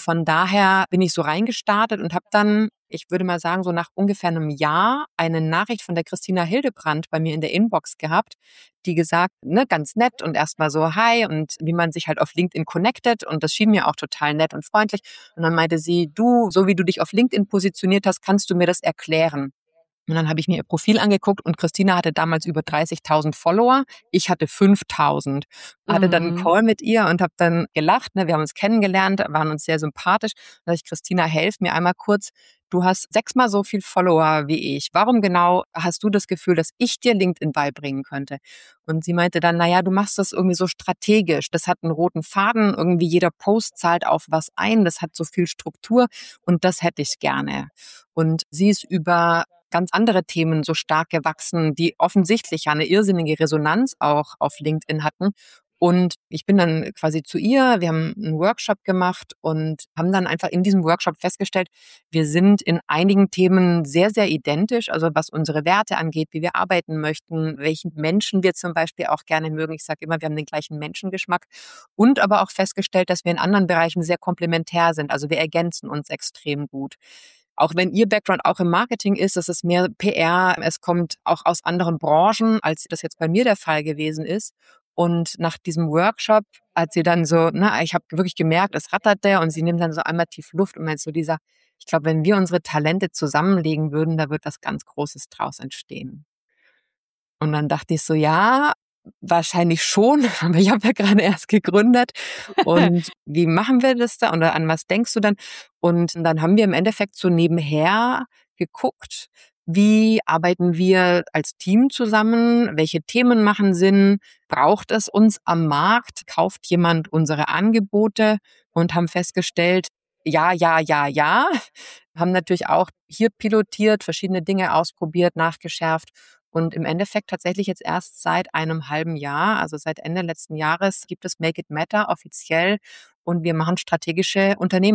Von daher bin ich so reingestartet und habe dann, ich würde mal sagen, so nach ungefähr einem Jahr eine Nachricht von der Christina Hildebrandt bei mir in der Inbox gehabt, die gesagt, ne, ganz nett und erstmal so hi und wie man sich halt auf LinkedIn connectet, und das schien mir auch total nett und freundlich. Und dann meinte sie, du, so wie du dich auf LinkedIn positioniert hast, kannst du mir das erklären? Und dann habe ich mir ihr Profil angeguckt und Christina hatte damals über 30.000 Follower. Ich hatte 5.000. Hatte dann einen Mhm. Call mit ihr und habe dann gelacht. Ne? Wir haben uns kennengelernt, waren uns sehr sympathisch. Da sag ich, Christina, helf mir einmal kurz. Du hast 6-mal so viel Follower wie ich. Warum genau hast du das Gefühl, dass ich dir LinkedIn beibringen könnte? Und sie meinte dann, naja, du machst das irgendwie so strategisch. Das hat einen roten Faden. Irgendwie jeder Post zahlt auf was ein. Das hat so viel Struktur und das hätte ich gerne. Und sie ist über ganz andere Themen so stark gewachsen, die offensichtlich ja eine irrsinnige Resonanz auch auf LinkedIn hatten. Und ich bin dann quasi zu ihr, wir haben einen Workshop gemacht und haben dann einfach in diesem Workshop festgestellt, wir sind in einigen Themen sehr, sehr identisch, also was unsere Werte angeht, wie wir arbeiten möchten, welchen Menschen wir zum Beispiel auch gerne mögen. Ich sage immer, wir haben den gleichen Menschengeschmack, und aber auch festgestellt, dass wir in anderen Bereichen sehr komplementär sind. Also wir ergänzen uns extrem gut. Auch wenn Ihr Background auch im Marketing ist, das ist mehr PR, es kommt auch aus anderen Branchen, als das jetzt bei mir der Fall gewesen ist. Und nach diesem Workshop, als sie dann so, ne, ich habe wirklich gemerkt, es rattert der, und sie nimmt dann so einmal tief Luft und meint so dieser, ich glaube, wenn wir unsere Talente zusammenlegen würden, da wird was ganz Großes draus entstehen. Und dann dachte ich so, ja, wahrscheinlich schon, aber ich habe ja gerade erst gegründet. Und wie machen wir das da? Oder an was denkst du dann? Und dann haben wir im Endeffekt so nebenher geguckt, wie arbeiten wir als Team zusammen? Welche Themen machen Sinn? Braucht es uns am Markt? Kauft jemand unsere Angebote? Und haben festgestellt, ja, ja, ja, ja. Haben natürlich auch hier pilotiert, verschiedene Dinge ausprobiert, nachgeschärft und im Endeffekt tatsächlich jetzt erst seit einem halben Jahr, also seit Ende letzten Jahres, gibt es Make It Matter offiziell, und wir machen strategische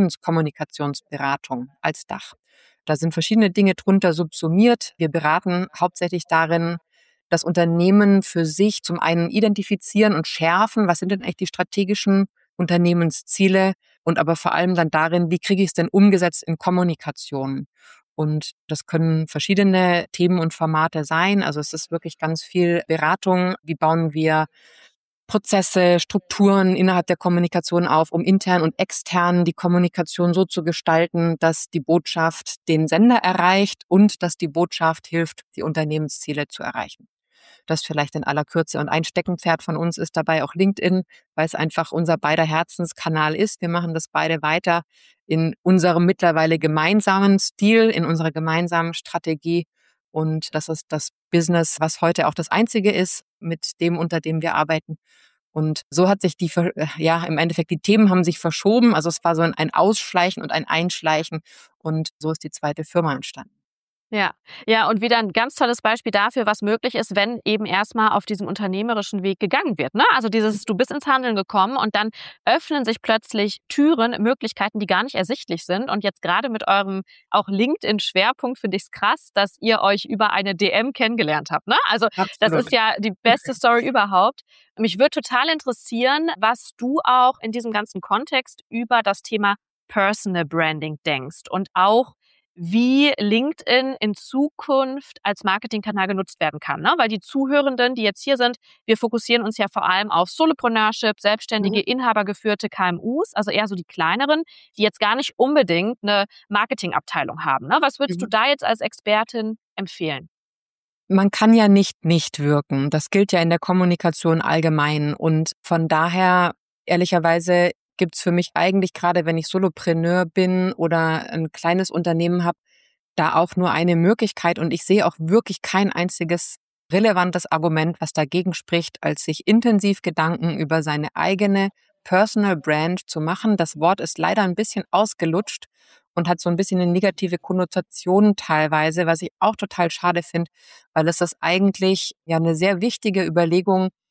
Unternehmenskommunikationsberatung als Dach. Da sind verschiedene Dinge drunter subsumiert. Wir beraten hauptsächlich darin, das Unternehmen für sich zum einen identifizieren und schärfen, was sind denn eigentlich die strategischen Unternehmensziele, und aber vor allem dann darin, wie kriege ich es denn umgesetzt in Kommunikation? Und das können verschiedene Themen und Formate sein. Also es ist wirklich ganz viel Beratung. Wie bauen wir Prozesse, Strukturen innerhalb der Kommunikation auf, um intern und extern die Kommunikation so zu gestalten, dass die Botschaft den Sender erreicht und dass die Botschaft hilft, die Unternehmensziele zu erreichen. Das vielleicht in aller Kürze. Und ein Steckenpferd von uns ist dabei auch LinkedIn, weil es einfach unser beider Herzenskanal ist. Wir machen das beide weiter in unserem mittlerweile gemeinsamen Stil, in unserer gemeinsamen Strategie. Und das ist das Business, was heute auch das einzige ist, mit dem, unter dem wir arbeiten. Und so hat sich ja, im Endeffekt die Themen haben sich verschoben. Also es war so ein Ausschleichen und ein Einschleichen. Und so ist die zweite Firma entstanden. Ja, ja, und wieder ein ganz tolles Beispiel dafür, was möglich ist, wenn eben erstmal auf diesem unternehmerischen Weg gegangen wird, ne? Also dieses du bist ins Handeln gekommen und dann öffnen sich plötzlich Türen, Möglichkeiten, die gar nicht ersichtlich sind. Und jetzt gerade mit eurem auch LinkedIn-Schwerpunkt finde ich's krass, dass ihr euch über eine DM kennengelernt habt, ne? Also, das ist Absolut. ja die beste Story überhaupt. Mich würde total interessieren, was du auch in diesem ganzen Kontext über das Thema Personal Branding denkst und auch wie LinkedIn in Zukunft als Marketingkanal genutzt werden kann, ne? Weil die Zuhörenden, die jetzt hier sind, wir fokussieren uns ja vor allem auf Solopreneurship, Mhm. selbstständige, inhabergeführte KMUs, also eher so die kleineren, die jetzt gar nicht unbedingt eine Marketingabteilung haben, ne? Was würdest du Mhm. da jetzt als Expertin empfehlen? Man kann ja nicht wirken. Das gilt ja in der Kommunikation allgemein. Und von daher, ehrlicherweise, gibt's für mich eigentlich, gerade wenn ich Solopreneur bin oder ein kleines Unternehmen habe, da auch nur eine Möglichkeit. Und ich sehe auch wirklich kein einziges relevantes Argument, was dagegen spricht, als sich intensiv Gedanken über seine eigene Personal Brand zu machen. Das Wort ist leider ein bisschen ausgelutscht und hat so ein bisschen eine negative Konnotation teilweise, was ich auch total schade finde, weil es ist eigentlich ja eine sehr wichtige Überlegung,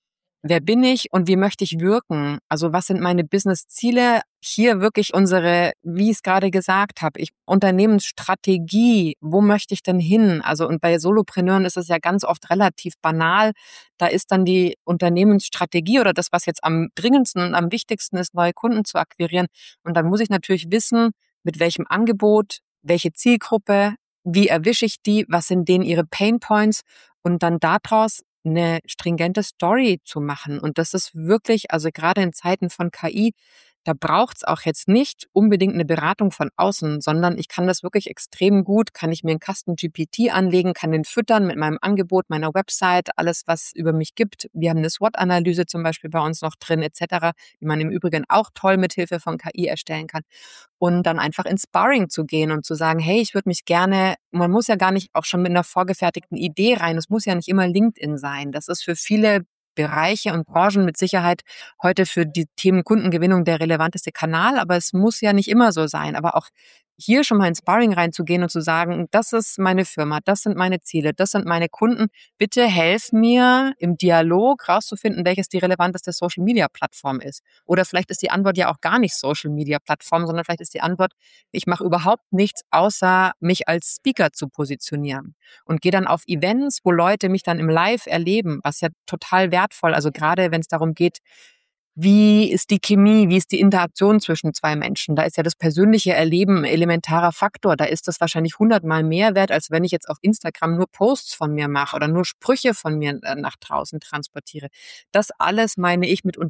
wer bin ich und wie möchte ich wirken? Also was sind meine Business-Ziele? Hier wirklich wie ich es gerade gesagt habe, Unternehmensstrategie, wo möchte ich denn hin? Also und bei Solopreneuren ist es ja ganz oft relativ banal. Da ist dann die Unternehmensstrategie oder das, was jetzt am dringendsten und am wichtigsten ist, neue Kunden zu akquirieren. Und dann muss ich natürlich wissen, mit welchem Angebot, welche Zielgruppe, wie erwische ich die, was sind denen ihre Pain Points und dann daraus eine stringente Story zu machen. Und das ist wirklich, also gerade in Zeiten von KI, da braucht's auch jetzt nicht unbedingt eine Beratung von außen, sondern ich kann das wirklich extrem gut, kann ich mir einen Custom GPT anlegen, kann den füttern mit meinem Angebot, meiner Website, alles, was über mich gibt. Wir haben eine SWOT-Analyse zum Beispiel bei uns noch drin, etc., die man im Übrigen auch toll mit Hilfe von KI erstellen kann. Und dann einfach ins Sparring zu gehen und zu sagen, hey, ich würde mich gerne, man muss ja gar nicht auch schon mit einer vorgefertigten Idee rein, es muss ja nicht immer LinkedIn sein. Das ist für viele Bereiche und Branchen mit Sicherheit heute für die Themen Kundengewinnung der relevanteste Kanal, aber es muss ja nicht immer so sein. Aber auch hier schon mal ins Sparring reinzugehen und zu sagen, das ist meine Firma, das sind meine Ziele, das sind meine Kunden. Bitte helf mir im Dialog rauszufinden, welches die relevanteste Social-Media-Plattform ist. Oder vielleicht ist die Antwort ja auch gar nicht Social-Media-Plattform, sondern vielleicht ist die Antwort, ich mache überhaupt nichts, außer mich als Speaker zu positionieren. Und gehe dann auf Events, wo Leute mich dann im Live erleben, was ja total wertvoll, also gerade wenn es darum geht, wie ist die Chemie, wie ist die Interaktion zwischen zwei Menschen? Da ist ja das persönliche Erleben ein elementarer Faktor. Da ist das wahrscheinlich 100-mal mehr wert, als wenn ich jetzt auf Instagram nur Posts von mir mache oder nur Sprüche von mir nach draußen transportiere. Das alles meine ich mit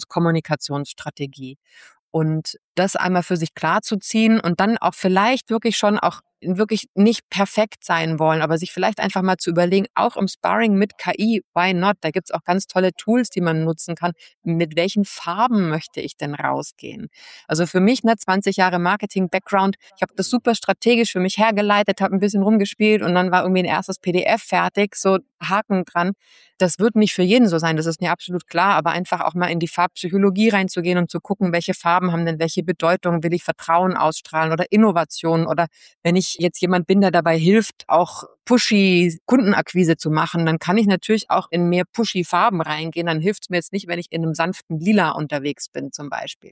Unternehmenskommunikationsstrategie. Und das einmal für sich klarzuziehen und dann auch vielleicht wirklich schon auch wirklich nicht perfekt sein wollen, aber sich vielleicht einfach mal zu überlegen, auch im Sparring mit KI, why not? Da gibt's auch ganz tolle Tools, die man nutzen kann. Mit welchen Farben möchte ich denn rausgehen? Also für mich, ne, 20 Jahre Marketing-Background, ich habe das super strategisch für mich hergeleitet, habe ein bisschen rumgespielt und dann war irgendwie ein erstes PDF fertig, so Haken dran. Das wird nicht für jeden so sein, das ist mir absolut klar, aber einfach auch mal in die Farbpsychologie reinzugehen und zu gucken, welche Farben haben denn welche Bedeutung, will ich Vertrauen ausstrahlen oder Innovation oder wenn ich jetzt jemand bin, der dabei hilft, auch pushy Kundenakquise zu machen, dann kann ich natürlich auch in mehr pushy Farben reingehen. Dann hilft es mir jetzt nicht, wenn ich in einem sanften Lila unterwegs bin zum Beispiel.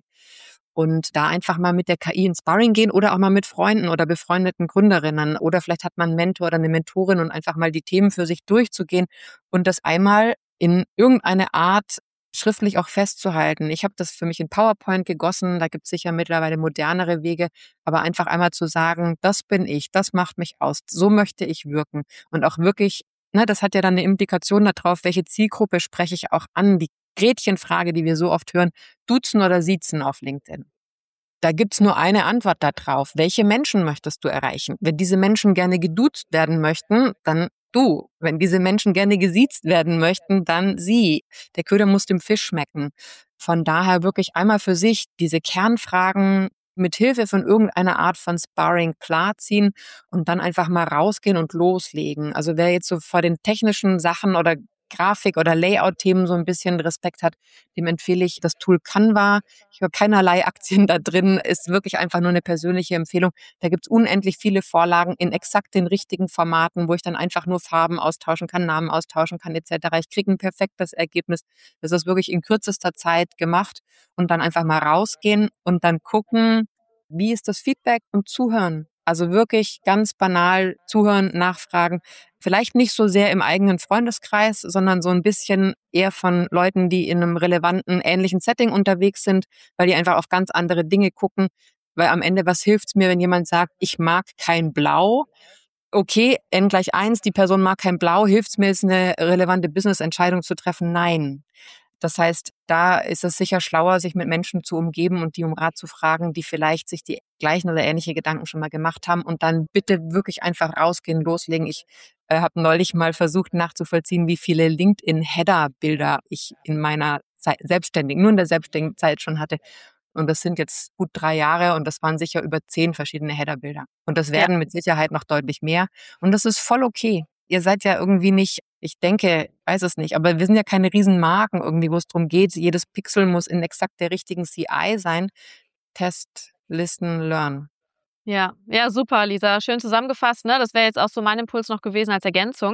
Und da einfach mal mit der KI ins Sparring gehen oder auch mal mit Freunden oder befreundeten Gründerinnen oder vielleicht hat man einen Mentor oder eine Mentorin und einfach mal die Themen für sich durchzugehen und das einmal in irgendeine Art schriftlich auch festzuhalten. Ich habe das für mich in PowerPoint gegossen, da gibt es sicher mittlerweile modernere Wege, aber einfach einmal zu sagen, das bin ich, das macht mich aus, so möchte ich wirken und auch wirklich, ne, das hat ja dann eine Implikation darauf, welche Zielgruppe spreche ich auch an, die Gretchenfrage, die wir so oft hören, duzen oder siezen auf LinkedIn. Da gibt's nur eine Antwort darauf. Welche Menschen möchtest du erreichen? Wenn diese Menschen gerne geduzt werden möchten, dann du. Wenn diese Menschen gerne gesiezt werden möchten, dann sie. Der Köder muss dem Fisch schmecken. Von daher wirklich einmal für sich diese Kernfragen mit Hilfe von irgendeiner Art von Sparring klarziehen und dann einfach mal rausgehen und loslegen. Also wer jetzt so vor den technischen Sachen oder Grafik- oder Layout-Themen so ein bisschen Respekt hat, dem empfehle ich das Tool Canva. Ich habe keinerlei Aktien da drin, ist wirklich einfach nur eine persönliche Empfehlung. Da gibt's unendlich viele Vorlagen in exakt den richtigen Formaten, wo ich dann einfach nur Farben austauschen kann, Namen austauschen kann etc. Ich kriege ein perfektes Ergebnis. Das ist wirklich in kürzester Zeit gemacht und dann einfach mal rausgehen und dann gucken, wie ist das Feedback und zuhören. Also wirklich ganz banal zuhören, nachfragen. Vielleicht nicht so sehr im eigenen Freundeskreis, sondern so ein bisschen eher von Leuten, die in einem relevanten, ähnlichen Setting unterwegs sind, weil die einfach auf ganz andere Dinge gucken. Weil am Ende, was hilft's mir, wenn jemand sagt, ich mag kein Blau? Okay, N=1, die Person mag kein Blau, hilft's mir, jetzt eine relevante Business-Entscheidung zu treffen? Nein. Das heißt, da ist es sicher schlauer, sich mit Menschen zu umgeben und die um Rat zu fragen, die vielleicht sich die gleichen oder ähnliche Gedanken schon mal gemacht haben und dann bitte wirklich einfach rausgehen, loslegen. Ich habe neulich mal versucht nachzuvollziehen, wie viele LinkedIn-Header-Bilder ich in meiner nur in der selbstständigen Zeit schon hatte. Und das sind jetzt gut 3 Jahre und das waren sicher über 10 verschiedene Header-Bilder. Und das Ja. werden mit Sicherheit noch deutlich mehr. Und das ist voll okay. Ihr seid ja irgendwie nicht, ich denke, weiß es nicht, aber wir sind ja keine Riesenmarken irgendwie, wo es darum geht, jedes Pixel muss in exakt der richtigen CI sein. Test, listen, learn. Ja, ja, super, Lisa. Schön zusammengefasst, ne? Das wäre jetzt auch so mein Impuls noch gewesen als Ergänzung.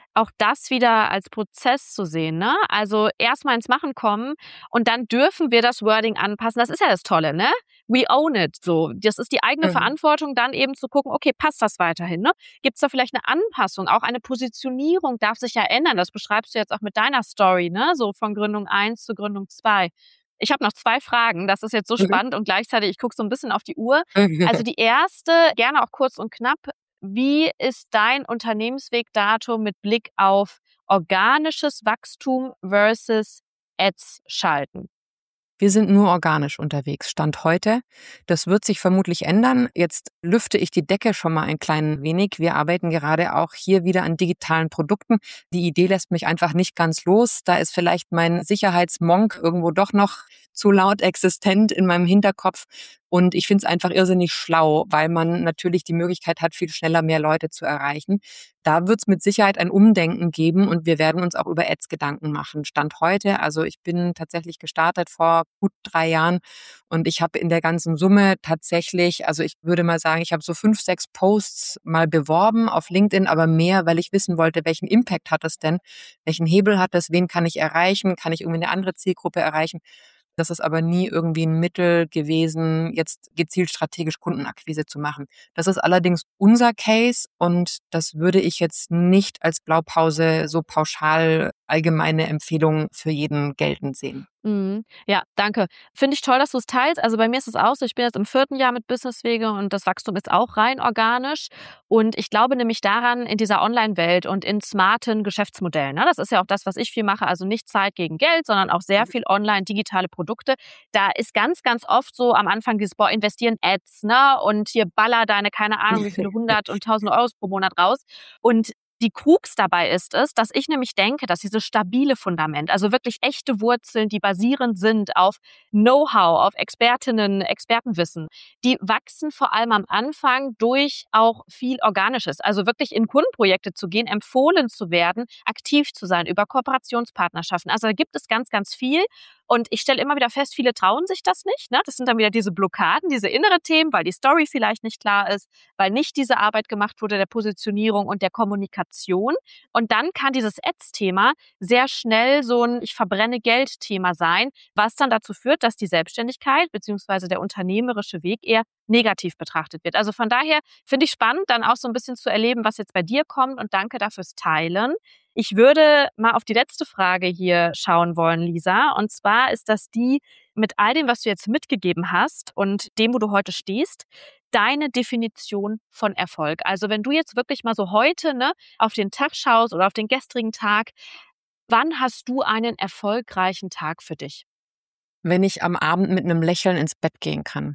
auch das wieder als Prozess zu sehen, ne? Also erstmal ins Machen kommen und dann dürfen wir das Wording anpassen. Das ist ja das Tolle, ne? We own it. So, das ist die eigene Mhm. Verantwortung, dann eben zu gucken, okay, passt das weiterhin, ne? Gibt es da vielleicht eine Anpassung? Auch eine Positionierung darf sich ja ändern. Das beschreibst du jetzt auch mit deiner Story, ne? So von Gründung 1 zu Gründung 2. Ich habe noch 2 Fragen. Das ist jetzt so Mhm. spannend und gleichzeitig ich gucke so ein bisschen auf die Uhr. Also die erste, gerne auch kurz und knapp. Wie ist dein Unternehmensweg dato mit Blick auf organisches Wachstum versus Ads schalten? Wir sind nur organisch unterwegs, Stand heute. Das wird sich vermutlich ändern. Jetzt lüfte ich die Decke schon mal ein klein wenig. Wir arbeiten gerade auch hier wieder an digitalen Produkten. Die Idee lässt mich einfach nicht ganz los. Da ist vielleicht mein Sicherheitsmonk irgendwo doch noch zu laut existent in meinem Hinterkopf. Und ich finde es einfach irrsinnig schlau, weil man natürlich die Möglichkeit hat, viel schneller mehr Leute zu erreichen. Da wird es mit Sicherheit ein Umdenken geben und wir werden uns auch über Ads Gedanken machen. Stand heute, also ich bin tatsächlich gestartet vor gut 3 Jahren und ich habe in der ganzen Summe tatsächlich, also ich würde mal sagen, ich habe so 5, 6 Posts mal beworben auf LinkedIn, aber mehr, weil ich wissen wollte, welchen Impact hat das denn, welchen Hebel hat das, wen kann ich erreichen, kann ich irgendwie eine andere Zielgruppe erreichen. Das ist aber nie irgendwie ein Mittel gewesen, jetzt gezielt strategisch Kundenakquise zu machen. Das ist allerdings unser Case und das würde ich jetzt nicht als Blaupause so pauschal allgemeine Empfehlung für jeden geltend sehen. Mhm. Ja, danke. Finde ich toll, dass du es teilst. Also, bei mir ist es auch so, ich bin jetzt im 4. Jahr mit Businesswege und das Wachstum ist auch rein organisch. Und ich glaube nämlich daran in dieser Online-Welt und in smarten Geschäftsmodellen, ne? Das ist ja auch das, was ich viel mache, also nicht Zeit gegen Geld, sondern auch sehr viel online digitale Produkte. Da ist ganz, ganz oft so am Anfang dieses: „Boah, investieren Ads, ne, und hier baller deine, keine Ahnung, wie viele hundert und tausende Euros pro Monat raus.“ Und die Krux dabei ist es, dass ich nämlich denke, dass dieses stabile Fundament, also wirklich echte Wurzeln, die basierend sind auf Know-how, auf Expertinnen, Expertenwissen, die wachsen vor allem am Anfang durch auch viel Organisches. Also wirklich in Kundenprojekte zu gehen, empfohlen zu werden, aktiv zu sein über Kooperationspartnerschaften. Also da gibt es ganz, ganz viel. Und ich stelle immer wieder fest, viele trauen sich das nicht, ne? Das sind dann wieder diese Blockaden, diese innere Themen, weil die Story vielleicht nicht klar ist, weil nicht diese Arbeit gemacht wurde der Positionierung und der Kommunikation. Und dann kann dieses Ads-Thema sehr schnell so ein Ich verbrenne Geld-Thema sein, was dann dazu führt, dass die Selbstständigkeit beziehungsweise der unternehmerische Weg eher negativ betrachtet wird. Also von daher finde ich spannend, dann auch so ein bisschen zu erleben, was jetzt bei dir kommt und danke dafür fürs Teilen. Ich würde mal auf die letzte Frage hier schauen wollen, Lisa. Und zwar ist das die, mit all dem, was du jetzt mitgegeben hast und dem, wo du heute stehst, deine Definition von Erfolg. Also wenn du jetzt wirklich mal so heute, ne, auf den Tag schaust oder auf den gestrigen Tag, wann hast du einen erfolgreichen Tag für dich? Wenn ich am Abend mit einem Lächeln ins Bett gehen kann.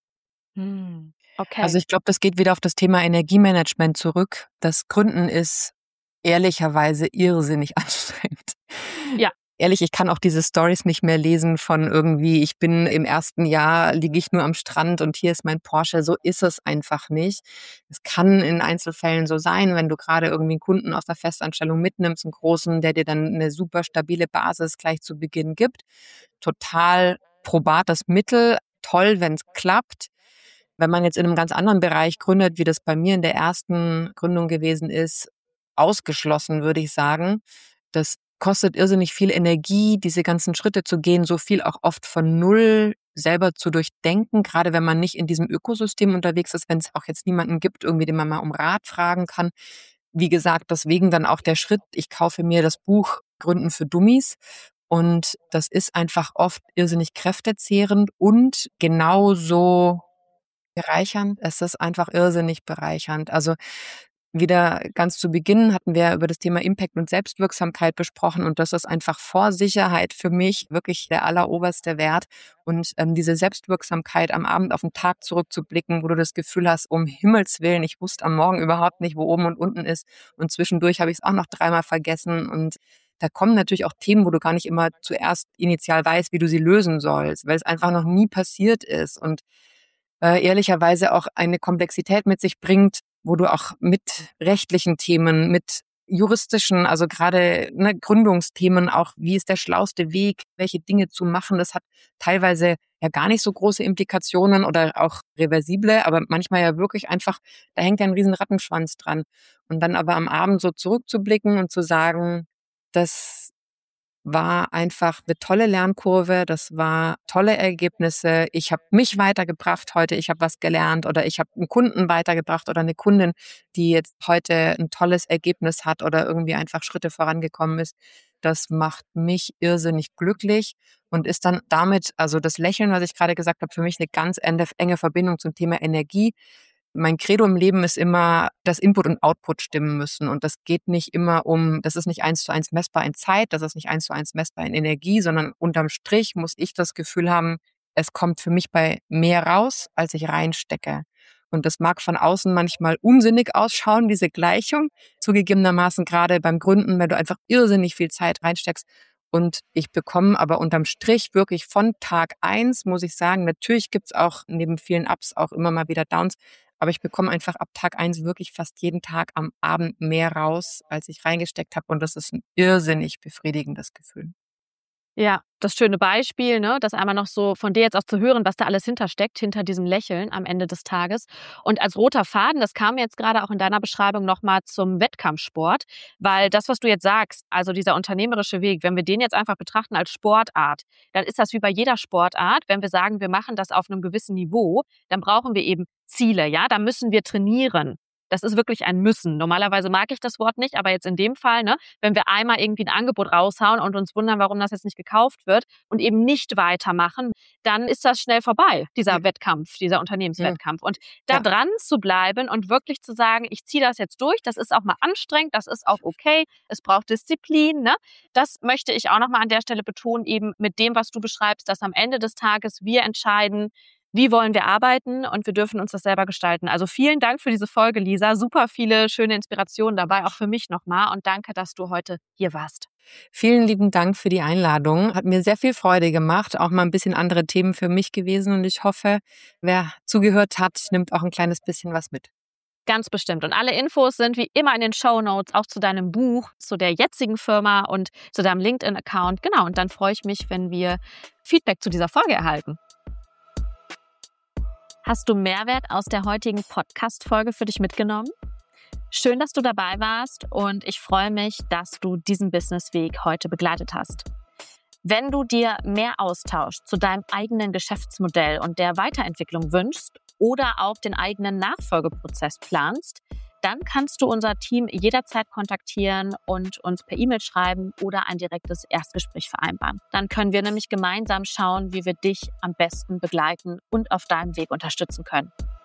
Okay. Also, ich glaube, das geht wieder auf das Thema Energiemanagement zurück. Das Gründen ist ehrlicherweise irrsinnig anstrengend. Ja. Ehrlich, ich kann auch diese Storys nicht mehr lesen von irgendwie, ich bin im 1. Jahr, liege ich nur am Strand und hier ist mein Porsche. So ist es einfach nicht. Es kann in Einzelfällen so sein, wenn du gerade irgendwie einen Kunden aus der Festanstellung mitnimmst, einen großen, der dir dann eine super stabile Basis gleich zu Beginn gibt. Total probates Mittel, toll, wenn's klappt. Wenn man jetzt in einem ganz anderen Bereich gründet, wie das bei mir in der ersten Gründung gewesen ist, ausgeschlossen, würde ich sagen. Das kostet irrsinnig viel Energie, diese ganzen Schritte zu gehen, so viel auch oft von Null selber zu durchdenken, gerade wenn man nicht in diesem Ökosystem unterwegs ist, wenn es auch jetzt niemanden gibt, irgendwie, den man mal um Rat fragen kann. Wie gesagt, deswegen dann auch der Schritt, ich kaufe mir das Buch Gründen für Dummies und das ist einfach oft irrsinnig kräftezehrend und genauso bereichernd. Es ist einfach irrsinnig bereichernd. Also, wieder ganz zu Beginn hatten wir über das Thema Impact und Selbstwirksamkeit besprochen und das ist einfach vor Sicherheit für mich wirklich der alleroberste Wert. Und, diese Selbstwirksamkeit am Abend auf den Tag zurückzublicken, wo du das Gefühl hast: „Um Himmels Willen, ich wusste am Morgen überhaupt nicht, wo oben und unten ist und zwischendurch habe ich es auch noch dreimal vergessen.“ Und da kommen natürlich auch Themen, wo du gar nicht immer zuerst initial weißt, wie du sie lösen sollst, weil es einfach noch nie passiert ist und ehrlicherweise auch eine Komplexität mit sich bringt, wo du auch mit rechtlichen Themen, mit juristischen, also gerade Gründungsthemen auch, wie ist der schlauste Weg, welche Dinge zu machen. Das hat teilweise ja gar nicht so große Implikationen oder auch reversible, aber manchmal ja wirklich einfach, da hängt ja ein riesen Rattenschwanz dran. Und dann aber am Abend so zurückzublicken und zu sagen, das war einfach eine tolle Lernkurve, das war tolle Ergebnisse. Ich habe mich weitergebracht heute, ich habe was gelernt oder ich habe einen Kunden weitergebracht oder eine Kundin, die jetzt heute ein tolles Ergebnis hat oder irgendwie einfach Schritte vorangekommen ist. Das macht mich irrsinnig glücklich und ist dann damit, also das Lächeln, was ich gerade gesagt habe, für mich eine ganz enge Verbindung zum Thema Energie. Mein Credo im Leben ist immer, dass Input und Output stimmen müssen. Und das geht nicht immer das ist nicht 1:1 messbar in Zeit, das ist nicht 1:1 messbar in Energie, sondern unterm Strich muss ich das Gefühl haben, es kommt für mich bei mehr raus, als ich reinstecke. Und das mag von außen manchmal unsinnig ausschauen, diese Gleichung. Zugegebenermaßen gerade beim Gründen, wenn du einfach irrsinnig viel Zeit reinsteckst. Und ich bekomme aber unterm Strich wirklich von Tag eins, muss ich sagen, natürlich gibt's auch neben vielen Ups auch immer mal wieder Downs, aber ich bekomme einfach ab Tag eins wirklich fast jeden Tag am Abend mehr raus, als ich reingesteckt habe. Und das ist ein irrsinnig befriedigendes Gefühl. Ja, das schöne Beispiel, ne, das einmal noch so von dir jetzt auch zu hören, was da alles hintersteckt, hinter diesem Lächeln am Ende des Tages. Und als roter Faden, das kam jetzt gerade auch in deiner Beschreibung noch mal zum Wettkampfsport, weil das, was du jetzt sagst, also dieser unternehmerische Weg, wenn wir den jetzt einfach betrachten als Sportart, dann ist das wie bei jeder Sportart. Wenn wir sagen, wir machen das auf einem gewissen Niveau, dann brauchen wir eben Ziele, ja, da müssen wir trainieren. Das ist wirklich ein Müssen. Normalerweise mag ich das Wort nicht, aber jetzt in dem Fall, ne, wenn wir einmal irgendwie ein Angebot raushauen und uns wundern, warum das jetzt nicht gekauft wird und eben nicht weitermachen, dann ist das schnell vorbei, dieser Wettkampf, dieser Unternehmenswettkampf. Und da Ja. dran zu bleiben und wirklich zu sagen, ich ziehe das jetzt durch, das ist auch mal anstrengend, das ist auch okay, es braucht Disziplin, ne? Das möchte ich auch nochmal an der Stelle betonen, eben mit dem, was du beschreibst, dass am Ende des Tages wir entscheiden, wie wollen wir arbeiten und wir dürfen uns das selber gestalten. Also vielen Dank für diese Folge, Lisa. Super viele schöne Inspirationen dabei, auch für mich nochmal. Und danke, dass du heute hier warst. Vielen lieben Dank für die Einladung. Hat mir sehr viel Freude gemacht, auch mal ein bisschen andere Themen für mich gewesen. Und ich hoffe, wer zugehört hat, nimmt auch ein kleines bisschen was mit. Ganz bestimmt. Und alle Infos sind wie immer in den Shownotes, auch zu deinem Buch, zu der jetzigen Firma und zu deinem LinkedIn-Account. Genau, und dann freue ich mich, wenn wir Feedback zu dieser Folge erhalten. Hast du Mehrwert aus der heutigen Podcast-Folge für dich mitgenommen? Schön, dass du dabei warst und ich freue mich, dass du diesen Businessweg heute begleitet hast. Wenn du dir mehr Austausch zu deinem eigenen Geschäftsmodell und der Weiterentwicklung wünschst oder auch den eigenen Nachfolgeprozess planst, dann kannst du unser Team jederzeit kontaktieren und uns per E-Mail schreiben oder ein direktes Erstgespräch vereinbaren. Dann können wir nämlich gemeinsam schauen, wie wir dich am besten begleiten und auf deinem Weg unterstützen können.